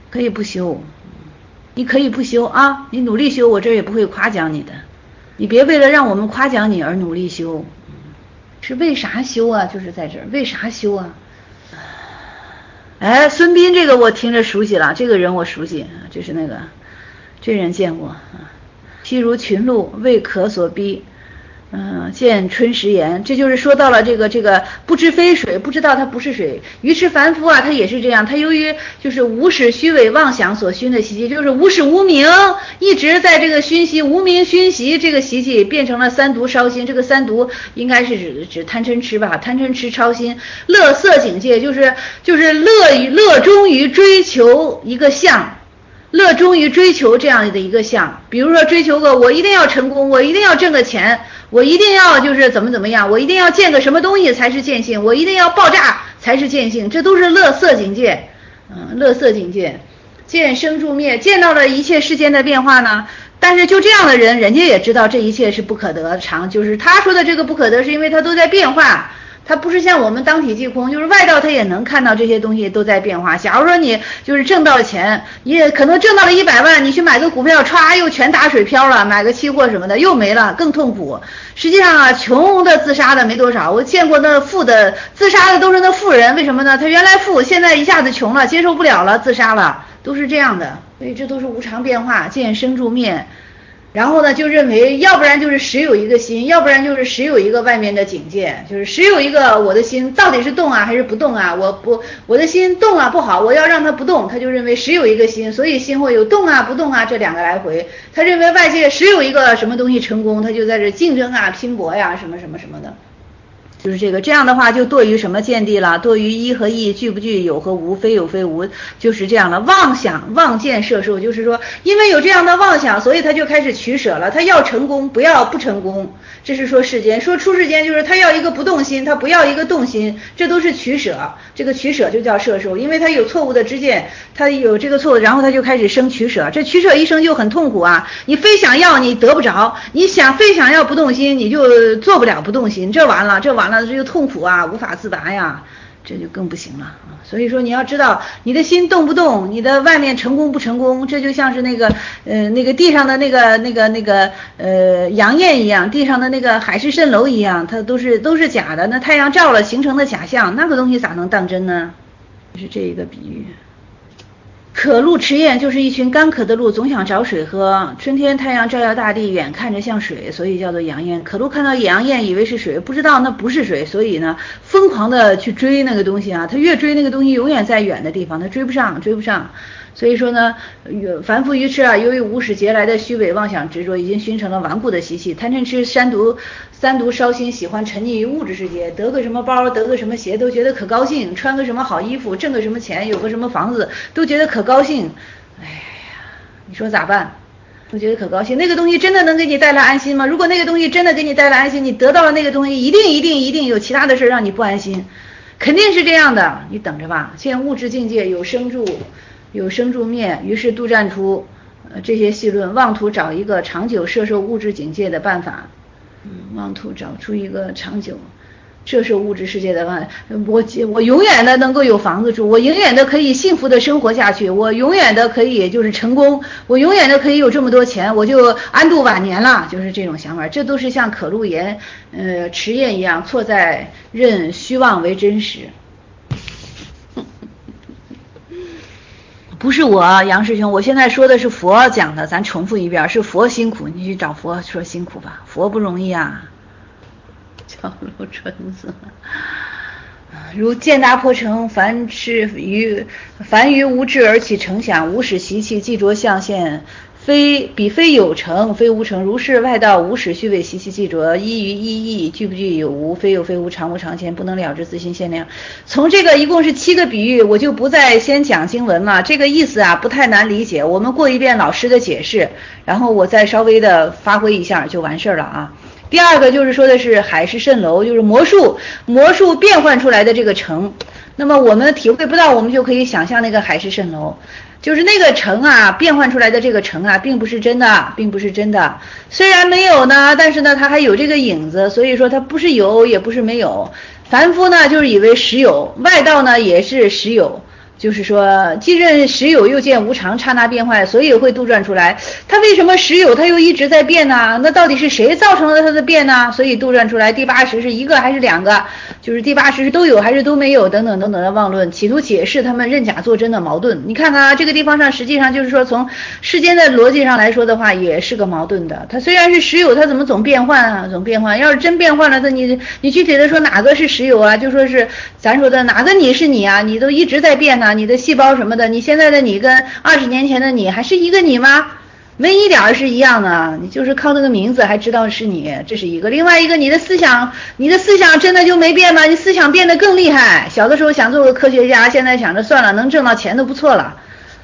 你可以不修啊，你努力修，我这也不会夸奖你的，你别为了让我们夸奖你而努力修，是为啥修啊？就是在这儿，为啥修啊？哎，孙膑这个我听着熟悉了，这个人我熟悉，就是那个这人见过啊。譬如群鹿为渴所逼，见春时炎，这就是说到了这个不知非水，不知道它不是水。愚痴凡夫啊，他也是这样，他由于就是无始虚伪妄想所熏的习气，就是无始无明，一直在这个熏习无明熏习这个习气，变成了三毒烧心。这个三毒应该是指贪嗔痴吧，贪嗔痴烧心，乐色境界就是乐衷于追求一个相。乐衷于追求这样的一个相，比如说追求个我一定要成功，我一定要挣个钱，我一定要就是怎么样，我一定要见个什么东西才是见性，我一定要爆炸才是见性，这都是乐色境界。乐色境界，见生住灭，见到了一切世间的变化呢，但是就这样的人，人家也知道这一切是不可得常，就是他说的这个不可得是因为他都在变化，他不是像我们当体即空，就是外道他也能看到这些东西都在变化。假如说你就是挣到钱，也可能挣到了100万，你去买个股票，歘又全打水漂了，买个期货什么的又没了，更痛苦。实际上啊，穷的自杀的没多少，我见过那富的自杀的都是那富人，为什么呢？他原来富，现在一下子穷了，接受不了了，自杀了，都是这样的。所以这都是无常变化，见生住灭。然后呢，就认为要不然就是实有一个心，要不然就是实有一个外面的境界，就是实有一个我的心到底是动啊还是不动啊？我的心动啊不好，我要让它不动，他就认为实有一个心，所以心会有动啊不动啊这两个来回。他认为外界实有一个什么东西成功，他就在这竞争啊拼搏呀什么的。就是这样的话就堕于什么见地了，堕于一和异具不具，有和无，非有非无，就是这样了。妄想妄见摄受，就是说因为有这样的妄想，所以他就开始取舍了，他要成功不要不成功，这是说世间。说出世间就是他要一个不动心，他不要一个动心，这都是取舍，这个取舍就叫摄受。因为他有错误的知见，他有这个错误，然后他就开始生取舍，这取舍一生就很痛苦啊。你非想要你得不着，你非想要不动心，你就做不了不动心，这完了这就痛苦啊，无法自拔呀，这就更不行了啊。所以说你要知道你的心动不动，你的外面成功不成功，这就像是那个地上的那个阳焰一样，地上的那个海市蜃楼一样，它都是假的，那太阳照了形成的假象，那个东西咋能当真呢？就是这一个比喻。 渴鹿迟晏就是一群干渴的鹿，总想找水喝。春天太阳照耀大地，远看着像水，所以叫做阳焰。渴鹿看到阳焰，以为是水，不知道那不是水，所以呢，疯狂的去追那个东西啊。他越追那个东西，永远在远的地方，他追不上，追不上。所以说呢，凡夫愚痴啊，由于无始劫来的虚伪妄想执着，已经熏成了顽固的习气。贪嗔痴三毒烧心，喜欢沉溺于物质世界，得个什么包，得个什么鞋，都觉得可高兴；穿个什么好衣服，挣个什么钱，有个什么房子，都觉得可高兴。哎呀，你说咋办？我觉得可高兴。那个东西真的能给你带来安心吗？如果那个东西真的给你带来安心，你得到了那个东西，一定有其他的事让你不安心，肯定是这样的。你等着吧。现在物质境界有生住灭，于是杜撰出这些戏论，妄图找一个长久摄受物质境界的办法。妄图找出一个长久摄受物质世界的办法。我永远的能够有房子住，我永远的可以幸福的生活下去，我永远的可以就是成功，我永远的可以有这么多钱，我就安度晚年了，就是这种想法。这都是像可鹿迟晏一样，错在认虚妄为真实。不是我杨师兄，我现在说的是佛讲的，咱重复一遍，是佛辛苦，你去找佛说辛苦吧，佛不容易啊。敲锣春子，如见大破城，凡于无智而起成想，无始习气既着象现，非有成，非无成。如是外道无始虚伪习气既着，依于一义，具不具有无，非有非无，常无常现，不能了知自心限量。从这个一共是7个比喻，我就不再先讲经文了。这个意思啊不太难理解，我们过一遍老师的解释，然后我再稍微的发挥一下就完事了啊。第二个就是说的是海市蜃楼，就是魔术变换出来的这个城。那么我们体会不到，我们就可以想象那个海市蜃楼，就是那个城啊，变换出来的这个城啊，并不是真的。虽然没有呢，但是呢，它还有这个影子，所以说它不是有，也不是没有。凡夫呢，就是以为实有；外道呢，也是实有。就是说既认实有又见无常，刹那变坏，所以会杜撰出来。它为什么实有它又一直在变呢？那到底是谁造成了它的变呢？所以杜撰出来第80是1个还是2个，就是第80是都有还是都没有，等等等等的妄论，企图解释他们认假作真的矛盾。你看看啊，这个地方上实际上就是说从世间的逻辑上来说的话，也是个矛盾的。它虽然是实有，它怎么总变换啊？总变换。要是真变换了，你具体的说哪个是实有啊？就说是咱说的哪个你是你啊？你都一直在变呢。你的细胞什么的，你现在的你跟20年前的你还是一个你吗？没一点是一样的，你就是靠那个名字还知道是你，这是一个。另外一个，你的思想真的就没变吗？你思想变得更厉害。小的时候想做个科学家，现在想着算了，能挣到钱都不错了。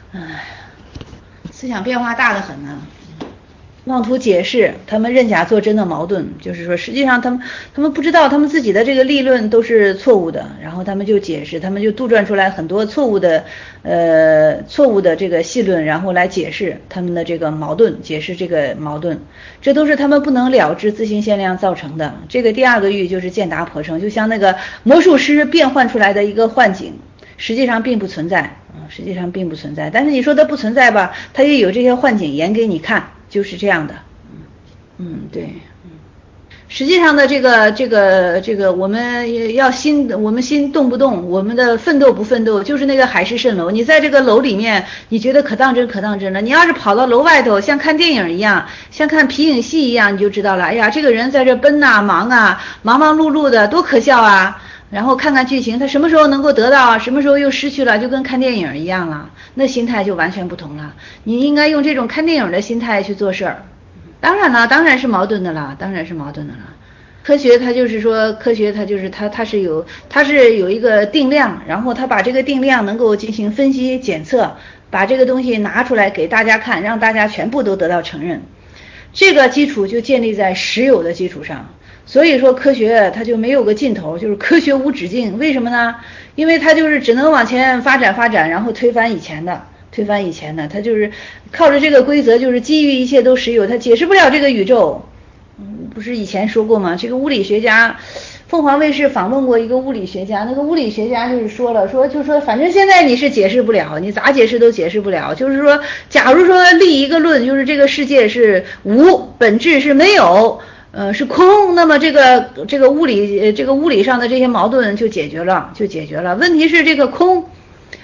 思想变化大得很呢。妄图解释他们认假作真的矛盾，就是说实际上他们不知道他们自己的这个立论都是错误的，然后他们就解释，他们就杜撰出来很多错误的这个戏论，然后来解释他们的这个矛盾，解释这个矛盾，这都是他们不能了知自心限量造成的。这个第2个喻就是见达婆城，就像那个魔术师变换出来的一个幻景，实际上并不存在，但是你说它不存在吧，它也有这些幻景演给你看，就是这样的。对。实际上的这个我们心动不动，我们的奋斗不奋斗，就是那个海市蜃楼。你在这个楼里面，你觉得可当真了，你要是跑到楼外头，像看电影一样，像看皮影戏一样，你就知道了。哎呀，这个人在这奔啊忙碌碌的，多可笑啊！然后看看剧情，他什么时候能够得到啊？什么时候又失去了？就跟看电影一样了，那心态就完全不同了。你应该用这种看电影的心态去做事儿。当然了，当然是矛盾的了。科学它就是说，它是有一个定量，然后它把这个定量能够进行分析检测，把这个东西拿出来给大家看，让大家全部都得到承认。这个基础就建立在实有的基础上。所以说科学它就没有个尽头，就是科学无止境。为什么呢？因为它就是只能往前发展，然后推翻以前的，它就是靠着这个规则，就是基于一切都实有，它解释不了这个宇宙。不是以前说过吗？这个物理学家，凤凰卫视访问过一个物理学家，那个物理学家就是说反正现在你是解释不了，你咋解释都解释不了。就是说假如说立一个论，就是这个世界是无，本质是没有，是空，那么这个物理上的这些矛盾就解决了。问题是这个空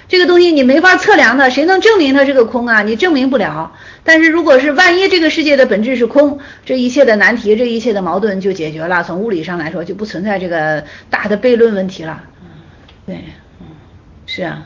这个东西你没法测量它，谁能证明它是个空啊？你证明不了。但是如果是万一这个世界的本质是空，这一切的难题，这一切的矛盾就解决了，从物理上来说就不存在这个大的悖论问题了。对，是啊。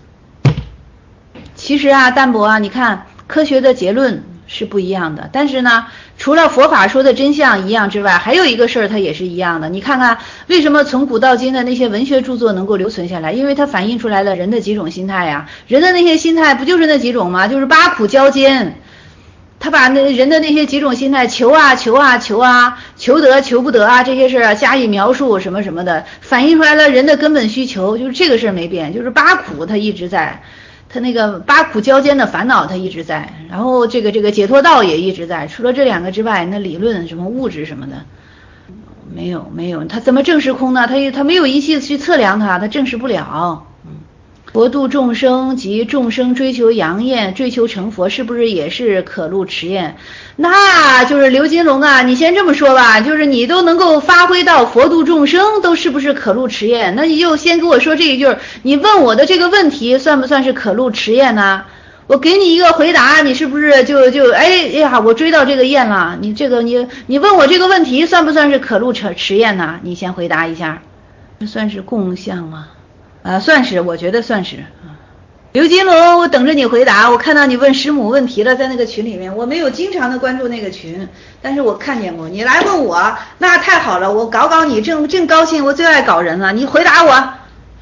其实啊，淡泊啊，你看科学的结论是不一样的，但是呢，除了佛法说的真相一样之外，还有一个事儿它也是一样的。你看看为什么从古到今的那些文学著作能够留存下来，因为它反映出来了人的几种心态呀。人的那些心态不就是那几种吗？就是八苦交煎。他把那人的那些几种心态，求啊求啊求啊，求得求不得啊，这些事儿加以描述什么什么的，反映出来了人的根本需求，就是这个事儿没变，就是八苦它一直在，他那个八苦交煎的烦恼它一直在，然后这个解脱道也一直在，除了这两个之外，那理论什么物质什么的没有，他怎么证实空呢？他没有仪器去测量它，他证实不了。佛度众生及众生追求扬艳，追求成佛，是不是也是可入持验？那就是刘金龙啊，你先这么说吧，就是你都能够发挥到佛度众生，都是不是可入持验？那你就先给我说这一句，你问我的这个问题算不算是可入持验呢？我给你一个回答，你是不是哎呀，我追到这个验了？你这个你问我这个问题算不算是可入持验呢？你先回答一下，这算是共相吗？算是，我觉得算是。刘金龙，我等着你回答。我看到你问师母问题了，在那个群里面，我没有经常的关注那个群，但是我看见过。你来问我，那太好了，我搞你，正高兴，我最爱搞人了。你回答我。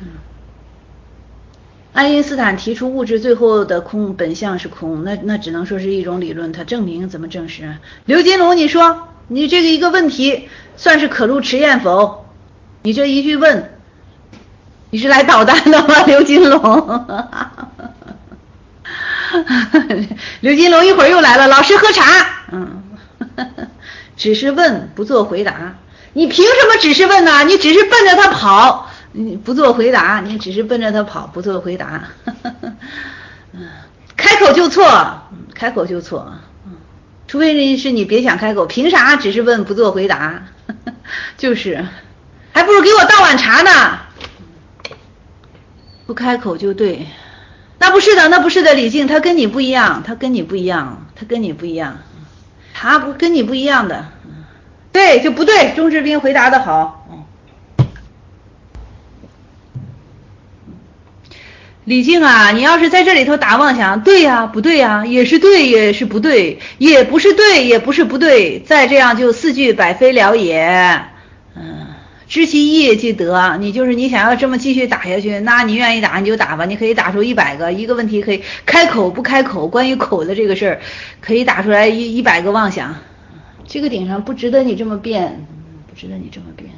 爱因斯坦提出物质最后的空本相是空，那只能说是一种理论，它证明怎么证实？刘金龙，你说你这个一个问题算是可入持验否？你这一句问。你是来捣蛋的吗，刘金龙？刘金龙一会儿又来了，老师喝茶。只是问不做回答，你凭什么只是问呢？你只是奔着他跑，你不做回答，你只是奔着他跑，不做回答。开口就错，开口就错。除非是你别想开口，凭啥只是问不做回答？就是，还不如给我倒碗茶呢。不开口就对，那不是的，李静，他跟你不一样，他跟你不一样，他跟你不一样，他不跟你不一样的，对就不对。钟志斌回答的好。李静啊，你要是在这里头打妄想，对呀，不对呀，也是对，也是不对，也不是对，也不是不对，再这样就四句百非了也。知其一即得，你想要这么继续打下去，那你愿意打你就打吧，你可以打出100个，一个问题可以开口不开口，关于口的这个事儿，可以打出来100个妄想，这个顶上不值得你这么变，不值得你这么变。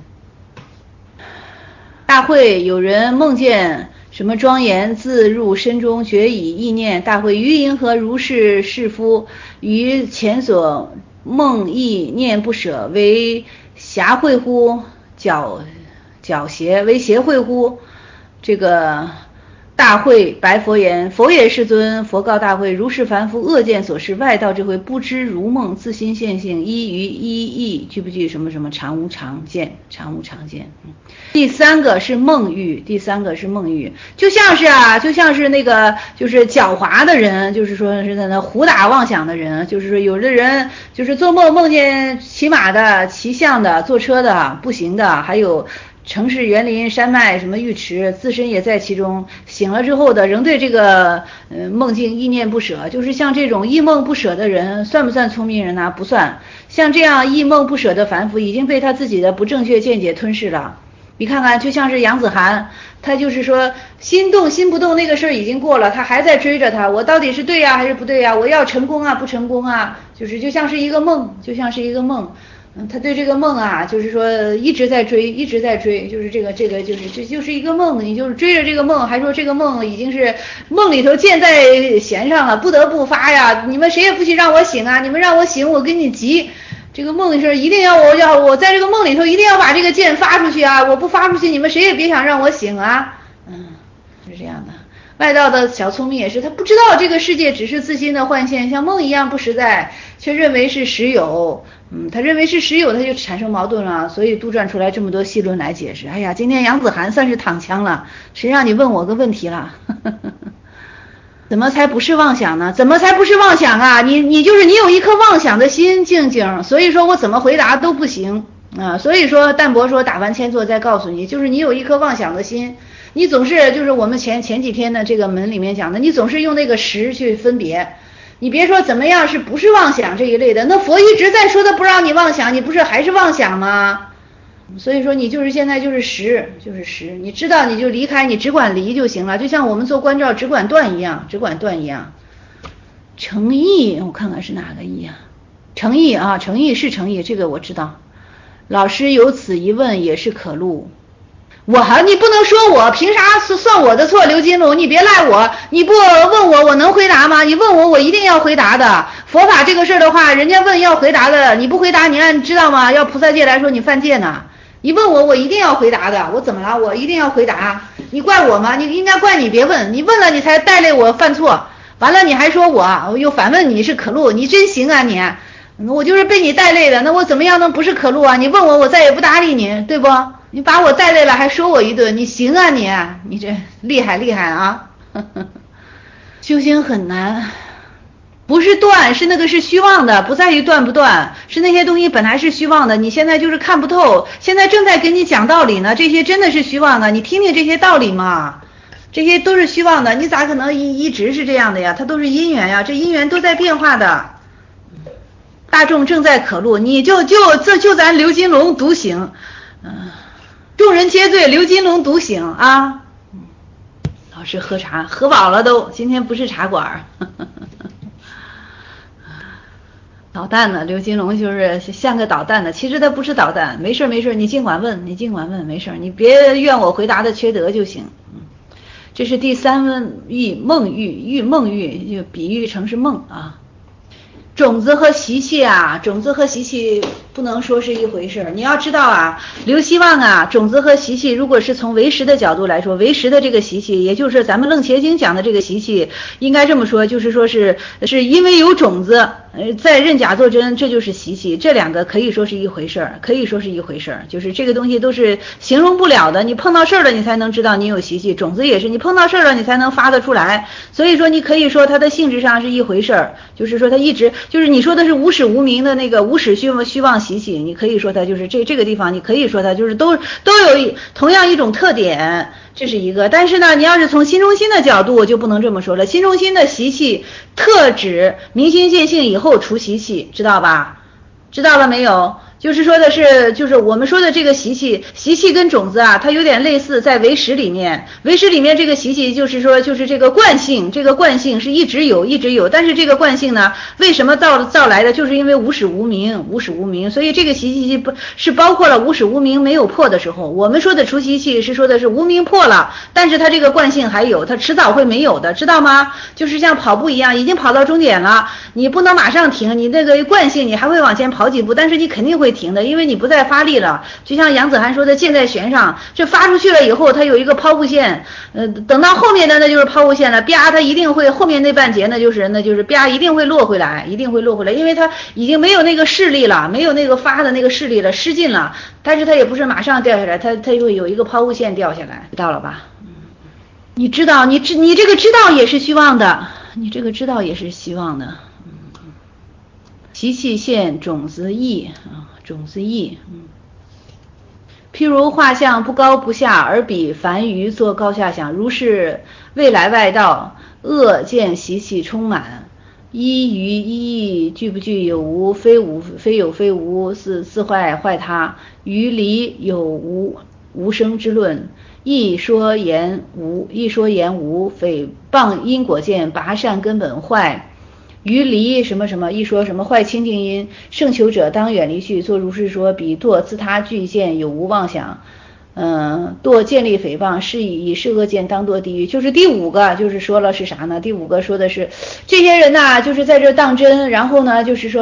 大会有人梦见什么庄严自入身中，觉以意念，大会于银河如是是夫，于前所梦忆念不舍，为暇会乎？狡邪为邪会乎？这个大会白佛言：佛也，世尊。佛告大会：如是凡夫恶见所示，外道智慧不知如梦，自心现性，依于依义，具不具什么什么常无常见，常无常见。第三个是梦欲，就像是那个就是狡猾的人，就是说是在那胡打妄想的人，就是说有的人就是做梦见骑马的、骑象的、坐车的、步行的，还有城市园林山脉什么浴池，自身也在其中，醒了之后的仍对这个梦境意念不舍，就是像这种忆梦不舍的人，算不算聪明人呢？不算。像这样忆梦不舍的凡夫，已经被他自己的不正确见解吞噬了。你看看，就像是杨子涵，他就是说心动心不动那个事儿已经过了，他还在追着他，我到底是对呀还是不对呀？我要成功啊不成功啊？就像是一个梦，他对这个梦啊，就是说一直在追，就是这就是一个梦，你就是追着这个梦，还说这个梦已经是梦里头箭在弦上了，不得不发呀！你们谁也不许让我醒啊！你们让我醒，我跟你急。这个梦的事一定要我在这个梦里头一定要把这个箭发出去啊！我不发出去，你们谁也别想让我醒啊！是这样的。 外道的小聪明也是，他不知道这个世界只是自心的幻现，像梦一样不实在，却认为是实有。他认为是实有，他就产生矛盾了，所以杜撰出来这么多细论来解释。哎呀，今天杨子涵算是躺枪了，谁让你问我个问题了？怎么才不是妄想呢？怎么才不是妄想啊？你就是你有一颗妄想的心，静静，所以说我怎么回答都不行啊。所以说淡泊说打完千座再告诉你，就是你有一颗妄想的心，你总是就是我们前几天的这个门里面讲的，你总是用那个识去分别。你别说怎么样是不是妄想这一类的，那佛一直在说的不让你妄想，你不是还是妄想吗？所以说你就是现在就是识，你知道你就离开，你只管离就行了，就像我们做观照只管断一样，诚意，我看看是哪个意啊？诚意啊，诚意是诚意，这个我知道。老师有此一问也是可录。你不能说我，凭啥算我的错？刘金龙，你别赖我，你不问我能回答吗？你问我一定要回答的。佛法这个事儿的话，人家问要回答的，你不回答你知道吗？要菩萨戒来说你犯戒呢。你问我一定要回答的，我怎么了？我一定要回答，你怪我吗？你应该怪你别问，你问了你才带累我犯错，完了你还说我又反问你是可录，你真行啊你，我就是被你带累的，那我怎么样能不是可录啊？你问我再也不搭理你，对不？你把我带累了还说我一顿，你行啊你这厉害啊修行很难，不是断，是那个是虚妄的，不在于断不断，是那些东西本来是虚妄的，你现在就是看不透，现在正在给你讲道理呢，这些真的是虚妄的，你听听这些道理嘛，这些都是虚妄的，你咋可能一直是这样的呀？它都是因缘呀，这因缘都在变化的。大众正在可录，你就咱刘金龙独行，众人皆醉，刘金龙独醒啊！老师喝茶喝饱了都，今天不是茶馆。捣蛋的刘金龙就是像个捣蛋的，其实他不是捣蛋，没事，你尽管问，没事，你别怨我回答的缺德就行。这是第三问喻梦喻，梦喻就比喻成是梦啊。种子和习气啊，种子和习气不能说是一回事。你要知道啊，刘希望啊，种子和习气如果是从唯识的角度来说，唯识的这个习气，也就是咱们楞伽经讲的这个习气，应该这么说，就是说是因为有种子在认假作真，这就是习气，这两个可以说是一回事儿，就是这个东西都是形容不了的，你碰到事儿了你才能知道你有习气，种子也是你碰到事儿了你才能发得出来，所以说你可以说它的性质上是一回事儿，就是说它一直就是你说的是无始无明的那个无始虚妄习气，你可以说它就是这个地方，你可以说它就是都有同样一种特点，这是一个。但是呢，你要是从心中心的角度，我就不能这么说了。心中心的习气特指明心见性以后除习气，知道吧？知道了没有？就是说的是，就是我们说的这个习气跟种子啊，它有点类似，在唯识里面这个习气就是说，就是这个惯性是一直有，但是这个惯性呢，为什么造来的？就是因为无始无明，所以这个习气不是包括了无始无明没有破的时候，我们说的除习气是说的是无明破了，但是它这个惯性还有，它迟早会没有的，知道吗？就是像跑步一样，已经跑到终点了，你不能马上停，你那个惯性你还会往前跑几步，但是你肯定会停的，因为你不再发力了。就像杨子涵说的，箭在弦上，这发出去了以后，它有一个抛物线，等到后面的那就是抛物线了，啪，它一定会后面那半截那就是啪，一定会落回来，因为它已经没有那个势力了，没有那个发的那个势力了，失禁了，但是它也不是马上掉下来，它会有一个抛物线掉下来，知道了吧？你知道，你这个知道也是虚妄的，习气现种子意啊，譬如画像不高不下，而比凡愚作高下想，如是未来外道，恶见习气充满，依于一义具不具有无，非有非无，自坏他，于离有无生之论，一说言无，诽谤因果见，拔善根本坏。于离什么一说什么坏清净因，圣求者当远离去，作如是说，彼堕自他具见有无妄想，堕见利诽谤，是以是恶见当堕地狱。就是第五个，就是说了是啥呢？第五个说的是这些人呐，就是在这当真，然后呢，就是说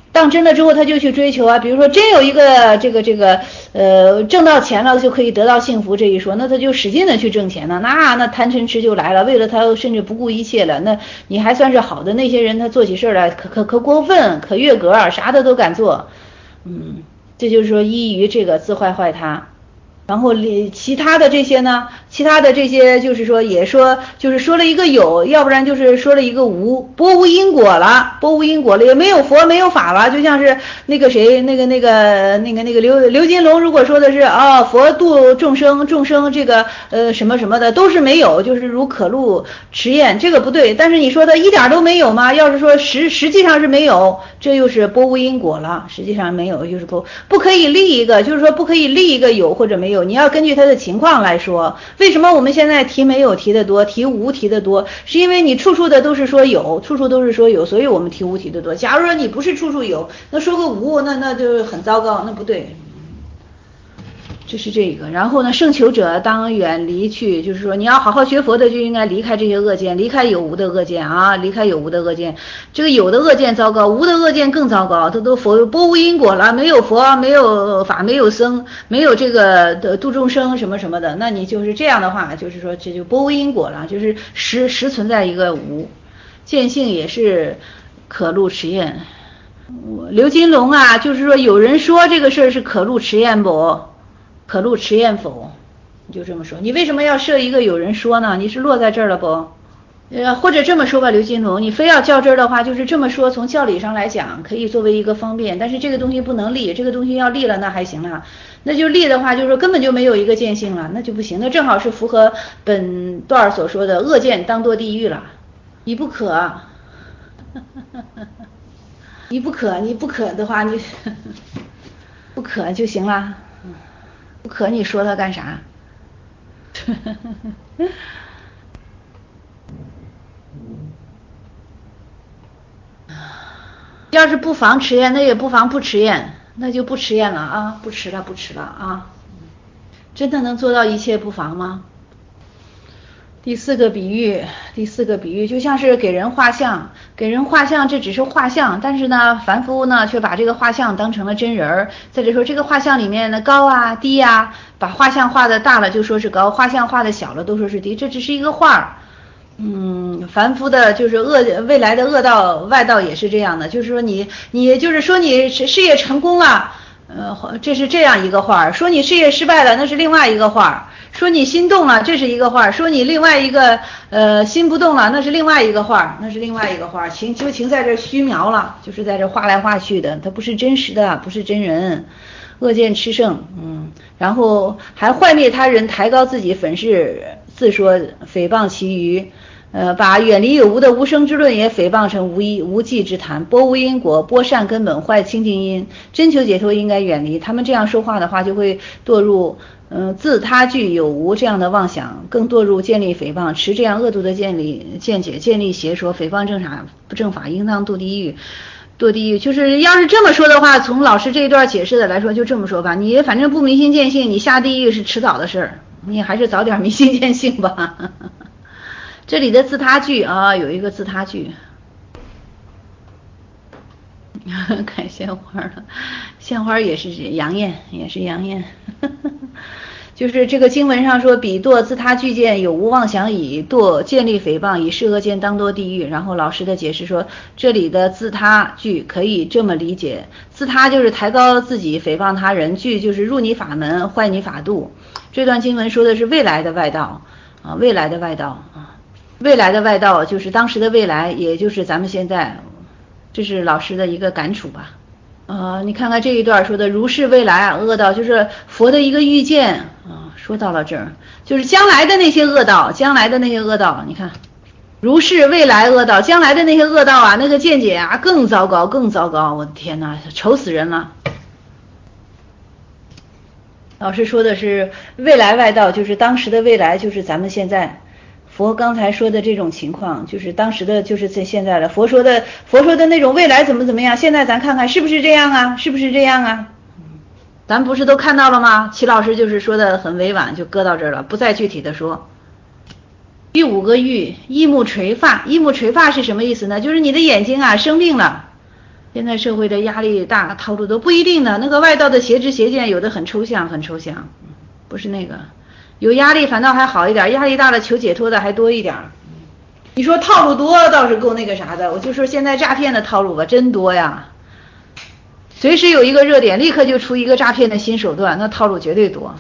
当真了之后他就去追求啊，比如说真有一个挣到钱了就可以得到幸福这一说，那他就使劲的去挣钱了，那贪嗔痴就来了，为了他甚至不顾一切了，那你还算是好的，那些人他做起事来可过分，可越格，啥的都敢做，这就是说依于这个自坏他。然后其他的这些呢，就是说也说，就是说了一个有，要不然就是说了一个无，拨无因果了，也没有佛没有法了，就像是那个谁，那个刘金龙如果说的是佛度众生这个什么什么的都是没有，就是如可露迟焰，这个不对，但是你说的一点都没有吗？要是说实际上是没有，这又是拨无因果了，实际上没有就是不可以立一个，就是说不可以立一个有或者没有。你要根据他的情况来说，为什么我们现在提没有提的多，提无提的多？是因为你处处的都是说有，所以我们提无提的多。假如说你不是处处有，那说个无，那就很糟糕，那不对。这是这个，然后呢，圣求者当远离去，就是说你要好好学佛的就应该离开这些恶见，离开有无的恶见啊，离开有无的恶见。这个有的恶见糟糕，无的恶见更糟糕，它都佛拨无因果了，没有佛，没有法，没有僧，没有这个度众生什么什么的，那你就是这样的话，就是说这就拨无因果了，就是实存在一个无，见性也是可露迟焰。刘金龙啊，就是说有人说这个事儿是可露迟焰不？可露迟焰否？你就这么说，你为什么要设一个有人说呢？你是落在这儿了不？或者这么说吧，刘金龙，你非要较真儿的话，就是这么说，从教理上来讲可以作为一个方便，但是这个东西不能立，这个东西要立了那还行了，那就立的话就是说根本就没有一个见性了，那就不行，那正好是符合本段所说的恶见当堕地狱了，你不可你不可的话你不可就行了，不可你说他干啥要是不妨迟延，那也不妨不迟延，那就不迟延了啊，不迟了啊，真的能做到一切不妨吗？第四个比喻就像是给人画像，这只是画像，但是呢凡夫呢却把这个画像当成了真人，再者说这个画像里面的高啊低啊，把画像画的大了就说是高，画像画的小了都说是低，这只是一个画。凡夫的就是未来的恶道外道也是这样的，就是说你就是说你事业成功了，这是这样一个画，说你事业失败了那是另外一个画，说你心动了这是一个画，说你另外一个心不动了那是另外一个画，情在这虚描了，就是在这画来画去的，它不是真实的，不是真人，恶见炽盛，然后还坏灭他人，抬高自己，粉饰自说，诽谤其余，把远离有无的无生之论也诽谤成无稽之谈，拨无因果，拨善根本，坏清净因，真求解脱应该远离。他们这样说话的话，就会堕入自他具有无这样的妄想，更堕入建立诽谤，持这样恶毒的见解，建立邪说，诽谤正法，应当堕地狱。就是要是这么说的话，从老师这一段解释的来说，就这么说吧，你反正不明心见性，你下地狱是迟早的事儿，你还是早点明心见性吧。这里的自他句啊，有一个自他句，看鲜花了，鲜花也是阳焰，就是这个经文上说，彼堕自他具见有无妄想以堕建立诽谤，以是恶见当堕地狱。然后老师的解释说，这里的自他句可以这么理解，自他就是抬高自己，诽谤他人，句就是入你法门，坏你法度。这段经文说的是未来的外道啊，未来的外道就是当时的未来，也就是咱们现在，这是老师的一个感触吧。你看看这一段说的如是未来恶道，就是佛的一个预见啊。说到了这儿，就是将来的那些恶道，你看如是未来恶道，将来的那些恶道啊，那个见解啊更糟糕，我的天哪，愁死人了。老师说的是未来外道，就是当时的未来，就是咱们现在。佛刚才说的这种情况，就是当时的，就是在现在的。佛说的那种未来怎么样，现在咱看看是不是这样啊？咱不是都看到了吗？齐老师就是说的很委婉，就搁到这儿了，不再具体的说。第五个欲，翳目垂发，翳目垂发是什么意思呢？就是你的眼睛啊生病了， 现在社会的压力大，套路都不一定的。那个外道的邪知邪见有的很抽象，很抽象，不是那个。有压力反倒还好一点，压力大了求解脱的还多一点。你说套路多倒是够那个啥的，我就说现在诈骗的套路吧，真多呀。随时有一个热点，立刻就出一个诈骗的新手段，那套路绝对多。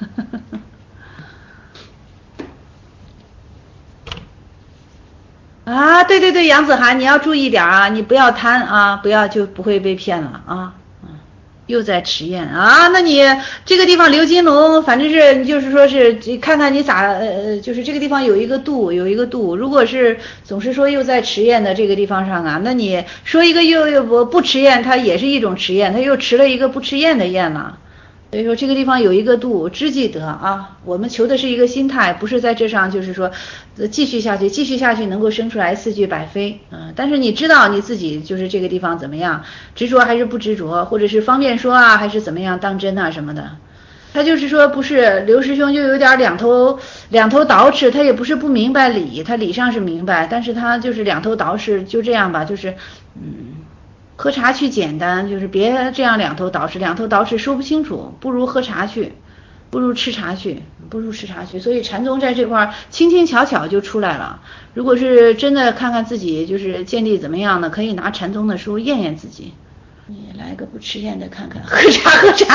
啊，对对对，杨子涵，你要注意点啊，你不要贪啊，不要就不会被骗了啊。又在迟延啊，那你这个地方刘金龙，反正是就是说是看看你咋就是这个地方有一个度，有一个度。如果是总是说又在迟延的这个地方上啊，那你说一个又不迟延，它也是一种迟延，它又迟了一个不迟延的延了。所以说这个地方有一个度，知即得啊。我们求的是一个心态，不是在这上就是说继续下去，继续下去能够生出来四句百非但是你知道你自己就是这个地方怎么样，执着还是不执着，或者是方便说啊，还是怎么样当真啊什么的。他就是说不是刘师兄就有点两头倒饬，他也不是不明白理，他理上是明白，但是他就是两头倒饬，就这样吧，就是喝茶去简单，就是别这样两头倒饬说不清楚，不如喝茶去，不如吃茶去。所以禅宗在这块轻轻巧巧就出来了。如果是真的看看自己就是见地怎么样呢，可以拿禅宗的书验验自己。你来个不吃验的看看，喝茶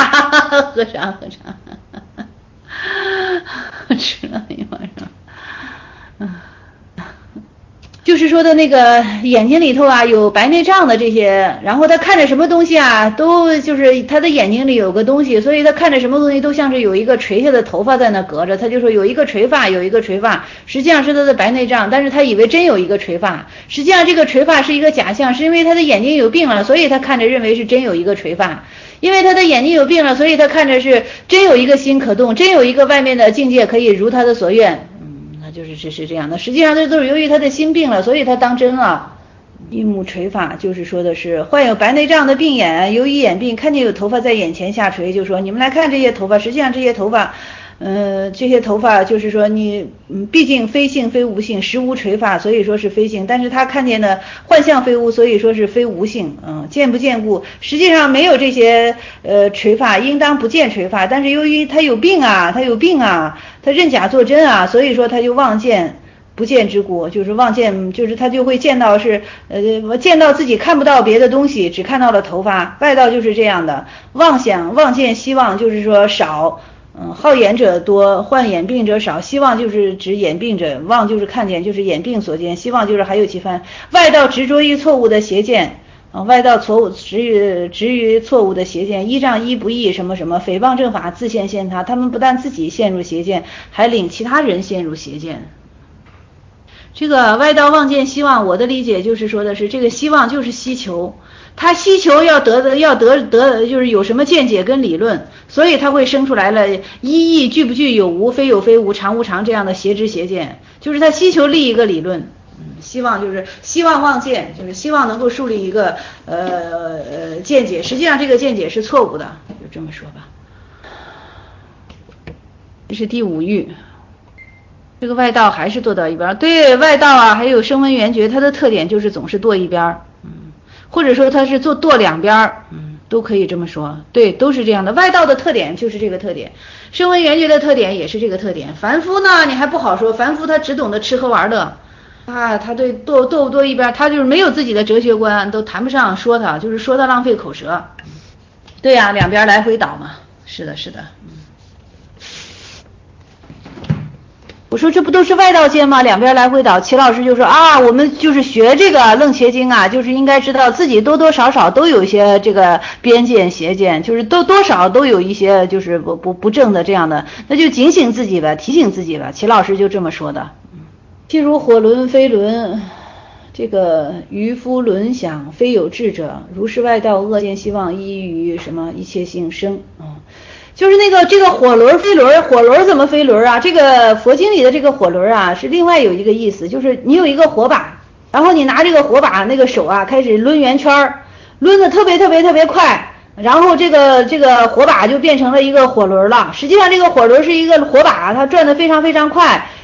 吃了一晚上。就是说的那个眼睛里头啊有白内障的这些，然后他看着什么东西啊都就是他的眼睛里有个东西，所以他看着什么东西都像是有一个垂下的头发在那隔着，他就说有一个垂发，实际上是他的白内障，但是他以为真有一个垂发，实际上这个垂发是一个假象，是因为他的眼睛有病了，所以他看着认为是真有一个垂发，因为他的眼睛有病了，所以他看着是真有一个心可动，真有一个外面的境界可以如他的所愿。是这样的，实际上这都是由于他的心病了，所以他当真了。一目垂发就是说的是患有白内障的病眼，由于眼病看见有头发在眼前下垂，就说你们来看这些头发，实际上这些头发就是说你毕竟非性非无性，实无垂发，所以说是非性，但是他看见的幻象非无，所以说是非无性见不见故，实际上没有这些垂发，应当不见垂发，但是由于他有病啊，他认假作真啊，所以说他就妄见不见之故，就是妄见，就是他就会见到是见到自己看不到别的东西，只看到了头发。外道就是这样的，妄想妄见希望就是说少好眼者多，患眼病者少，希望就是指眼病者，妄就是看见就是眼病所见，希望就是还有其番。外道执着于错误的邪见外道执于错误的邪见，依仗依不义什么什么，诽谤正法自陷他，他们不但自己陷入邪见，还领其他人陷入邪见。这个外道妄见希望，我的理解就是说的是这个希望就是希求，他希求要得就是有什么见解跟理论，所以他会生出来了一义具不具有无非有非无常无常这样的邪知邪见，就是他希求立一个理论。希望就是希望妄见，就是希望能够树立一个见解，实际上这个见解是错误的，就这么说吧。这是第五欲。这个外道还是堕到一边，对外道啊，还有声闻缘觉，它的特点就是总是堕一边，或者说它是堕两边，都可以这么说，对，都是这样的。外道的特点就是这个特点，声闻缘觉的特点也是这个特点。凡夫呢，你还不好说，凡夫他只懂得吃喝玩乐他对堕不堕一边，他就是没有自己的哲学观，都谈不上说他，就是说他浪费口舌。对呀，两边来回倒嘛，是的。我说这不都是外道见吗？两边来回倒。齐老师就说啊，我们就是学这个楞伽经啊，就是应该知道自己多多少少都有一些这个边见邪见，就是多少都有一些就是不正的这样的，那就警醒自己吧，提醒自己吧。齐老师就这么说的。譬如火轮非轮，这个渔夫轮想非有智者，如是外道恶见希望依于什么一切性生就是这个火轮飞轮，火轮怎么飞轮啊？这个佛经里的这个火轮啊，是另外有一个意思，就是你有一个火把，然后你拿这个火把那个手啊开始抡圆圈，抡得特别快，然后这个火把就变成了一个火轮了。实际上这个火轮是一个火把，它转得非常快，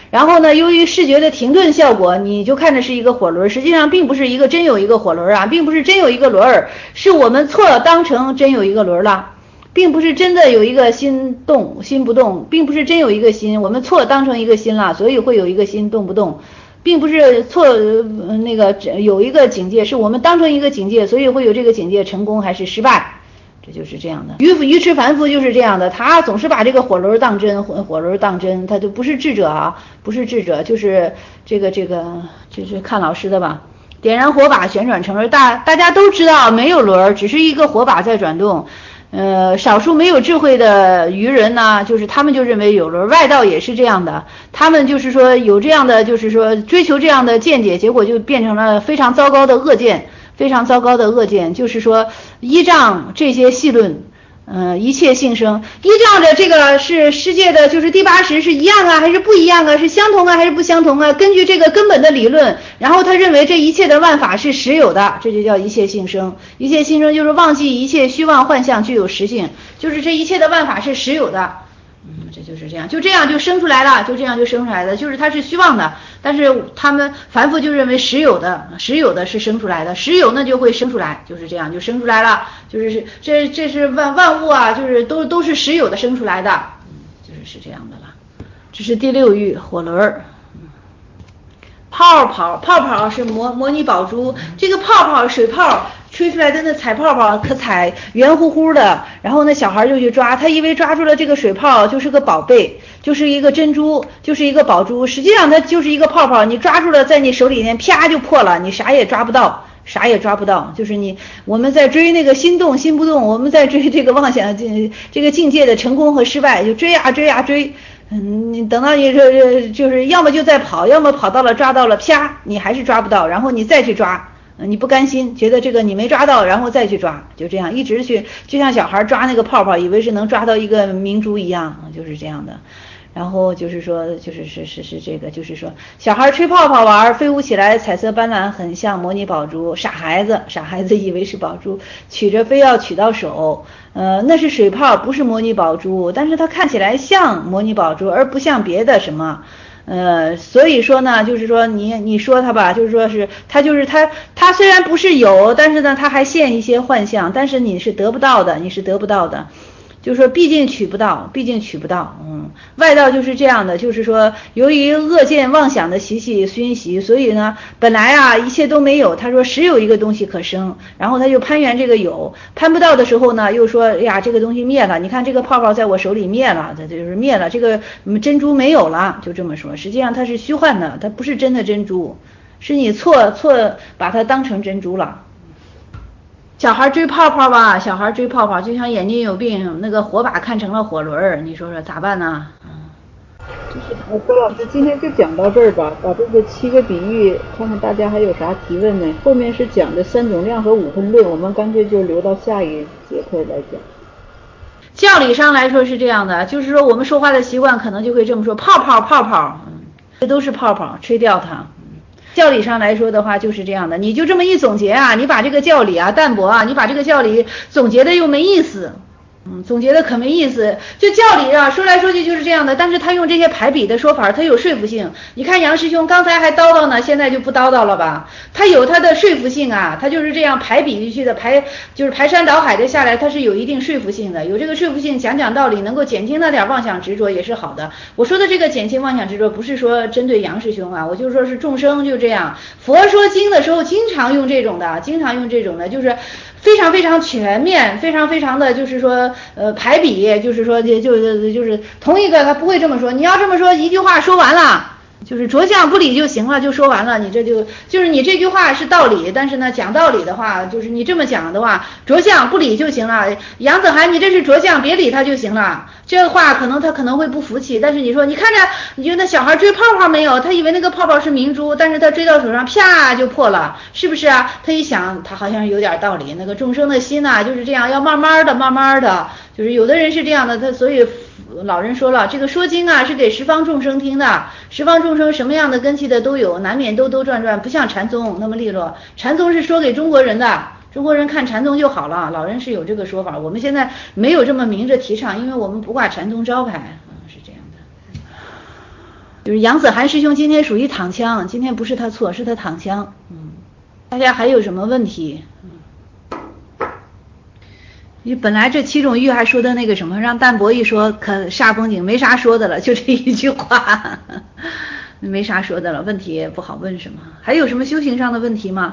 然后呢，由于视觉的停顿效果，你就看着是一个火轮，实际上并不是真有一个火轮啊，并不是真有一个轮儿，是我们错了当成真有一个轮了。并不是真的有一个心动心不动，并不是真有一个心，我们错当成一个心了，所以会有一个心动不动，并不是错有一个警戒，是我们当成一个警戒，所以会有这个警戒成功还是失败，这就是这样的。愚痴凡夫就是这样的，他总是把这个火轮当真，火轮当真，他就不是智者啊，不是智者，就是这是看老师的吧。点燃火把旋转成轮，大家都知道没有轮，只是一个火把在转动。少数没有智慧的愚人呢，就是他们就认为有轮，外道也是这样的，他们就是说有这样的，就是说追求这样的见解，结果就变成了非常糟糕的恶见，非常糟糕的恶见，就是说依仗这些细论。一切性生，依仗着这个是世界的，就是第八识是一样啊，还是不一样啊？是相同啊，还是不相同啊？根据这个根本的理论，然后他认为这一切的万法是实有的，这就叫一切性生。一切性生就是忘记一切虚妄幻象具有实性，就是这一切的万法是实有的。这就是这样，就这样就生出来了，就这样就生出来的，就是它是虚妄的，但是他们凡夫就认为实有的是生出来的，实有那就会生出来，就是这样就生出来了，就是这是万物啊，就是都是实有的生出来的，就是这样的了。这是第六欲火轮。泡泡是模拟宝珠，这个泡泡水泡吹出来的那彩泡泡可彩圆乎乎的，然后那小孩就去抓，他以为抓住了这个水泡就是个宝贝，就是一个珍珠，就是一个宝珠，实际上它就是一个泡泡，你抓住了在你手里面啪就破了，你啥也抓不到，就是我们在追那个心动心不动，我们在追这个妄想这个境界的成功和失败，就追啊追啊追。你等到你就是要么就在跑，要么跑到了抓到了，啪，你还是抓不到，然后你再去抓，你不甘心，觉得这个你没抓到，然后再去抓，就这样一直去，就像小孩抓那个泡泡，以为是能抓到一个明珠一样，就是这样的。然后就是说，是这个，就是说，小孩吹泡泡玩，飞舞起来，彩色斑斓，很像模拟宝珠。傻孩子以为是宝珠，取着非要取到手。那是水泡，不是模拟宝珠，但是它看起来像模拟宝珠，而不像别的什么。所以说呢，就是说你说它吧，就是说是它就是它虽然不是有，但是呢，它还现一些幻象，但是你是得不到的。就是说毕竟取不到，外道就是这样的，就是说由于恶见妄想的习气熏习，所以呢本来啊一切都没有，他说实有一个东西可生，然后他就攀缘这个有，攀不到的时候呢又说呀这个东西灭了，你看这个泡泡在我手里灭了，这就是灭了，这个珍珠没有了，就这么说，实际上它是虚幻的，它不是真的珍珠，是你错把它当成珍珠了。小孩追泡泡就像眼睛有病，那个火把看成了火轮，你说咋办呢？ 周老师今天就讲到这儿吧，把这个7个比喻看看大家还有啥提问呢？后面是讲的3种量和5分论，我们干脆就留到下一节课来讲。 教理上来说是这样的，就是说我们说话的习惯可能就会这么说，泡泡，这都是泡泡，吹掉它。教理上来说的话就是这样的，你就这么一总结啊，你把这个教理啊淡薄啊，你把这个教理总结的又没意思，总结的可没意思。就教理啊说来说去就是这样的，但是他用这些排比的说法，他有说服性。你看杨师兄刚才还叨叨呢，现在就不叨叨了吧？他有他的说服性啊，他就是这样排比去的就是排山倒海的下来，他是有一定说服性的，有这个说服性，讲道理能够减轻那点妄想执着也是好的。我说的这个减轻妄想执着不是说针对杨师兄啊，我就说是众生就这样。佛说经的时候经常用这种的，就是非常非常全面，非常的就是说排比，就是说就是同一个他不会这么说，你要这么说一句话说完了，就是着相不理就行了，就说完了，你这就是你这句话是道理，但是呢讲道理的话，就是你这么讲的话，着相不理就行了。杨子涵你这是着相，别理他就行了。这个话他可能会不服气，但是你说你看着你觉得那小孩追泡泡没有，他以为那个泡泡是明珠，但是他追到手上啪就破了，是不是啊？他一想他好像有点道理，那个众生的心啊就是这样，要慢慢的，就是有的人是这样的，他所以老人说了，这个说经啊是给十方众生听的，十方众生什么样的根器的都有，难免兜转，不像禅宗那么利落，禅宗是说给中国人的，中国人看禅宗就好了，老人是有这个说法，我们现在没有这么明着提倡，因为我们不挂禅宗招牌，是这样的。 就是杨子涵师兄今天属于躺枪，今天不是他错，是他躺枪。大家还有什么问题？你本来这7种玉还说的那个什么，让淡泊一说可煞风景，没啥说的了，就这一句话，没啥说的了，问题也不好问什么。还有什么修行上的问题吗？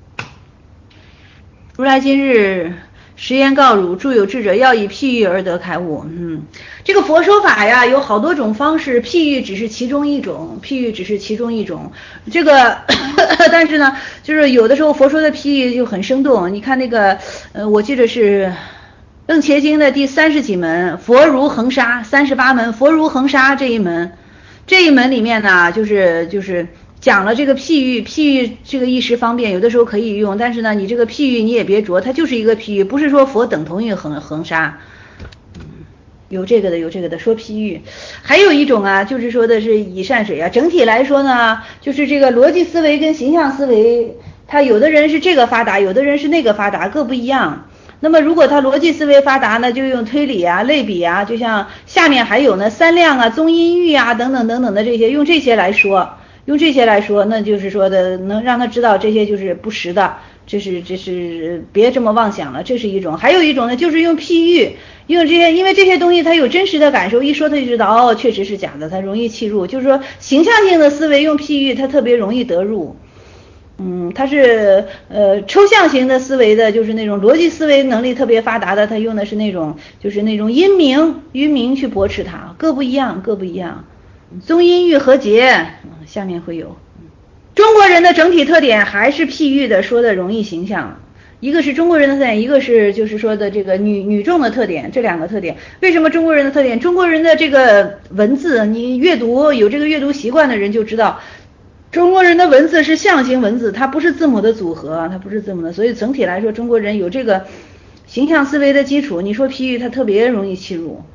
如来今日实言告汝，诸有智者要以譬喻而得开悟。这个佛说法呀，有好多种方式，譬喻只是其中一种，譬喻只是其中一种。这个但是呢，就是有的时候佛说的譬喻就很生动。你看那个我记得是楞伽经的第30几门，佛如恒沙38门，佛如恒沙这一门里面呢，就是讲了这个譬喻这个一时方便，有的时候可以用，但是呢，你这个譬喻你也别着，它就是一个譬喻，不是说佛等同于恒沙。有这个的说譬喻。还有一种啊，就是说的是以善水啊。整体来说呢，就是这个逻辑思维跟形象思维，它有的人是这个发达，有的人是那个发达，各不一样。那么如果他逻辑思维发达呢，就用推理啊、类比啊，就像下面还有呢三量啊、综音喻啊等等的这些，用这些来说，那就是说的能让他知道这些就是不实的，这是别这么妄想了，这是一种。还有一种呢，就是用譬喻，用这些，因为这些东西他有真实的感受，一说他就知道哦，确实是假的，他容易契入。就是说形象性的思维用譬喻，他特别容易得入。他是抽象型的思维的，就是那种逻辑思维能力特别发达的，他用的是那种就是那种音名去驳斥它，各不一样。综音喻和结，下面会有。中国人的整体特点还是譬喻的，说的容易形象。一个是中国人的特点，一个是就是说的这个女众的特点，这两个特点。为什么中国人的特点？中国人的这个文字，你阅读有这个阅读习惯的人就知道。中国人的文字是象形文字，它不是字母的组合，所以整体来说中国人有这个形象思维的基础，你说譬喻它特别容易切入。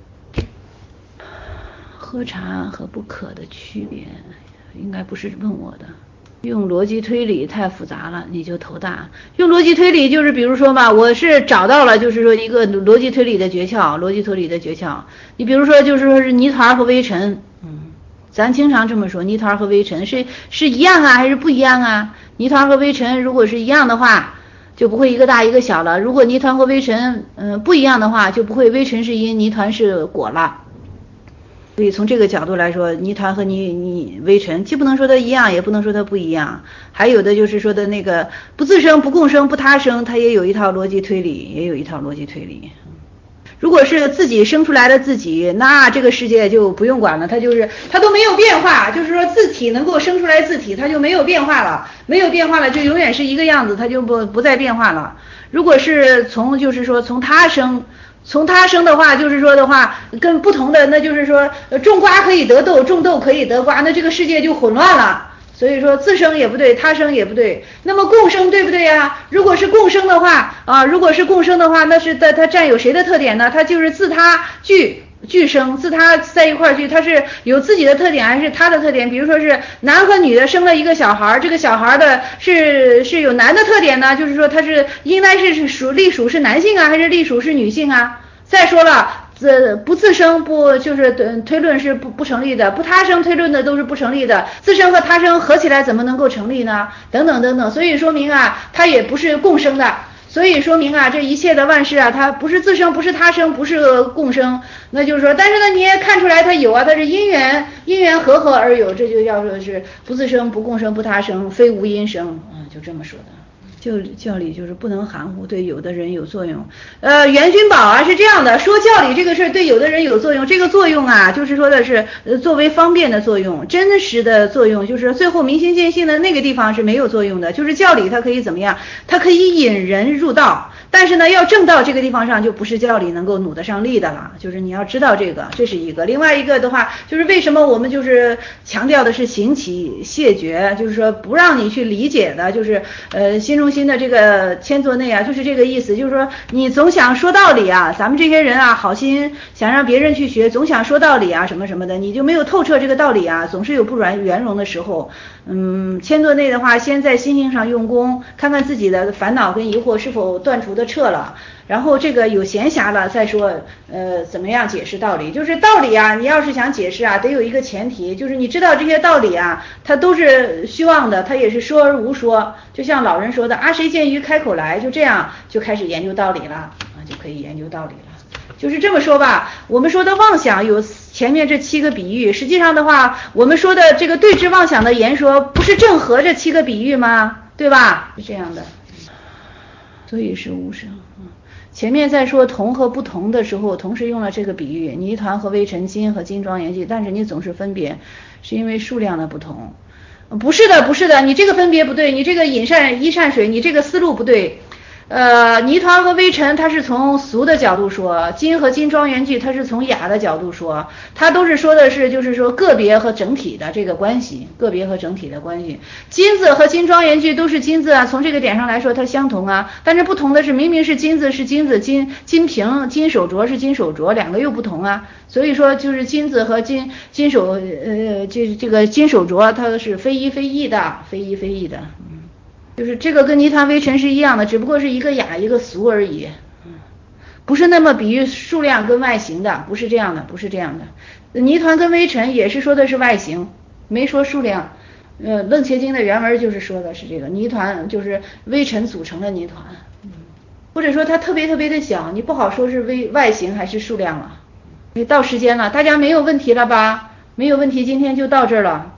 喝茶和不渴的区别应该不是问我的。用逻辑推理太复杂了，你就头大。用逻辑推理就是比如说吧，我是找到了就是说一个逻辑推理的诀窍，你比如说就是说是泥团和微尘，咱经常这么说，泥团和微尘是一样啊还是不一样啊？泥团和微尘如果是一样的话，就不会一个大一个小了。如果泥团和微尘不一样的话，就不会微尘是因，泥团是果了。所以从这个角度来说，泥团和你微尘既不能说它一样，也不能说它不一样。还有的就是说的那个不自生、不共生、不他生，它也有一套逻辑推理，如果是自己生出来的自己，那这个世界就不用管了，它都没有变化，就是说自体能够生出来自体，它就没有变化了就永远是一个样子，它就不再变化了。如果是从他生的话，就是说的话跟不同的，那就是说种瓜可以得豆，种豆可以得瓜，那这个世界就混乱了。所以说自生也不对，他生也不对，那么共生对不对呀？如果是共生的话，那是它占有谁的特点呢？它就是自他俱生，自他在一块儿聚，它是有自己的特点还是他的特点？比如说是男和女的生了一个小孩，这个小孩的是有男的特点呢，就是说他是应该是隶属是男性啊，还是隶属是女性啊？再说了。不自生不就是推论是不成立的，不他生推论的都是不成立的，自生和他生合起来怎么能够成立呢？等等，所以说明啊，它也不是共生的，所以说明啊，这一切的万事啊，它不是自生，不是他生，不是共生，那就是说，但是呢，你也看出来它有啊，它是因缘和合而有，这就叫做是不自生，不共生，不他生，非无因生，就这么说的。就教理就是不能含糊，对有的人有作用。袁君宝啊是这样的，说教理这个事对有的人有作用，这个作用啊就是说的是作为方便的作用，真实的作用就是最后明心见性的那个地方是没有作用的，就是教理它可以怎么样？它可以引人入道，但是呢要正道这个地方上就不是教理能够努得上力的了，就是你要知道这个，这是一个。另外一个的话就是为什么我们就是强调的是行起谢绝，就是说不让你去理解的，就是心中心的这个千座内啊，就是这个意思，就是说你总想说道理啊，咱们这些人啊好心想让别人去学，总想说道理啊什么什么的，你就没有透彻这个道理啊，总是有不圆融的时候。千座内的话，先在心性上用功，看看自己的烦恼跟疑惑是否断除的彻了， 然后这个有闲暇了再说怎么样解释道理。就是道理啊，你要是想解释啊，得有一个前提，就是你知道这些道理啊，它都是虚妄的，它也是说而无说。就像老人说的啊，谁见鱼开口来，就这样就开始研究道理了啊，就可以研究道理了。就是这么说吧，我们说的妄想有前面这7个比喻，实际上的话，我们说的这个对治妄想的言说，不是正合这7个比喻吗？对吧？是这样的。所以是无声。前面在说同和不同的时候，同时用了这个比喻，泥团和微尘，金和金庄严具，但是你总是分别，是因为数量的不同。不是的，不是的，你这个分别不对，你这个一善水，你这个思路不对。泥团和微尘它是从俗的角度说，金和金庄严具它是从雅的角度说，它都是说的是就是说个别和整体的这个关系，个别和整体的关系。金子和金庄严具都是金子啊，从这个点上来说它相同啊，但是不同的是明明是金子是金子，金瓶金手镯是金手镯，两个又不同啊，所以说就是金子和金手这个金手镯它是非一非异的，非一非异的。就是这个跟泥团微尘是一样的，只不过是一个雅一个俗而已，不是那么比喻数量跟外形的，不是这样的，不是这样的。泥团跟微尘也是说的是外形，没说数量。楞伽经的原文就是说的是这个泥团就是微尘组成的泥团，或者说它特别特别的小，你不好说是外形还是数量了。你到时间了，大家没有问题了吧？没有问题，今天就到这儿了。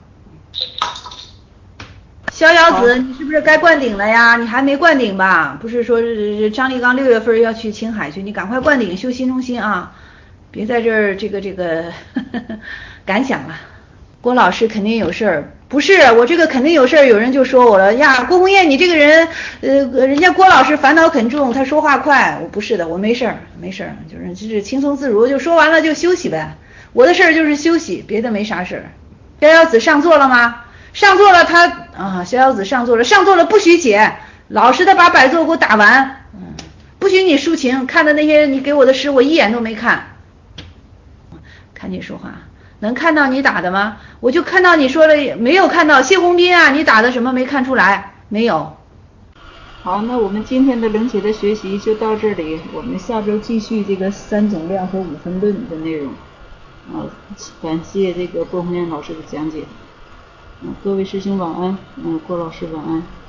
逍遥子，你是不是该灌顶了呀？你还没灌顶吧？不是说张立刚6月份要去青海去，你赶快灌顶修心中心啊！别在这儿这个感想了。郭老师肯定有事儿，不是我这个肯定有事儿，有人就说我了呀，郭红艳你这个人，人家郭老师烦恼很重，他说话快，我不是的，我没事儿，就是轻松自如，就说完了就休息呗。我的事儿就是休息，别的没啥事儿。逍遥子上座了吗？上座了，逍遥子上座了不许解，老实的把摆座给我打完，不许你抒情，看的那些你给我的诗我一眼都没看。看你说话，能看到你打的吗？我就看到你说了，没有看到谢宏斌啊，你打的什么没看出来？没有。 好，那我们今天的冷血的学习就到这里，我们下周继续这个3总量和5分论的内容。感谢这个郭红艳老师的讲解。各位师兄晚安，郭老师晚安。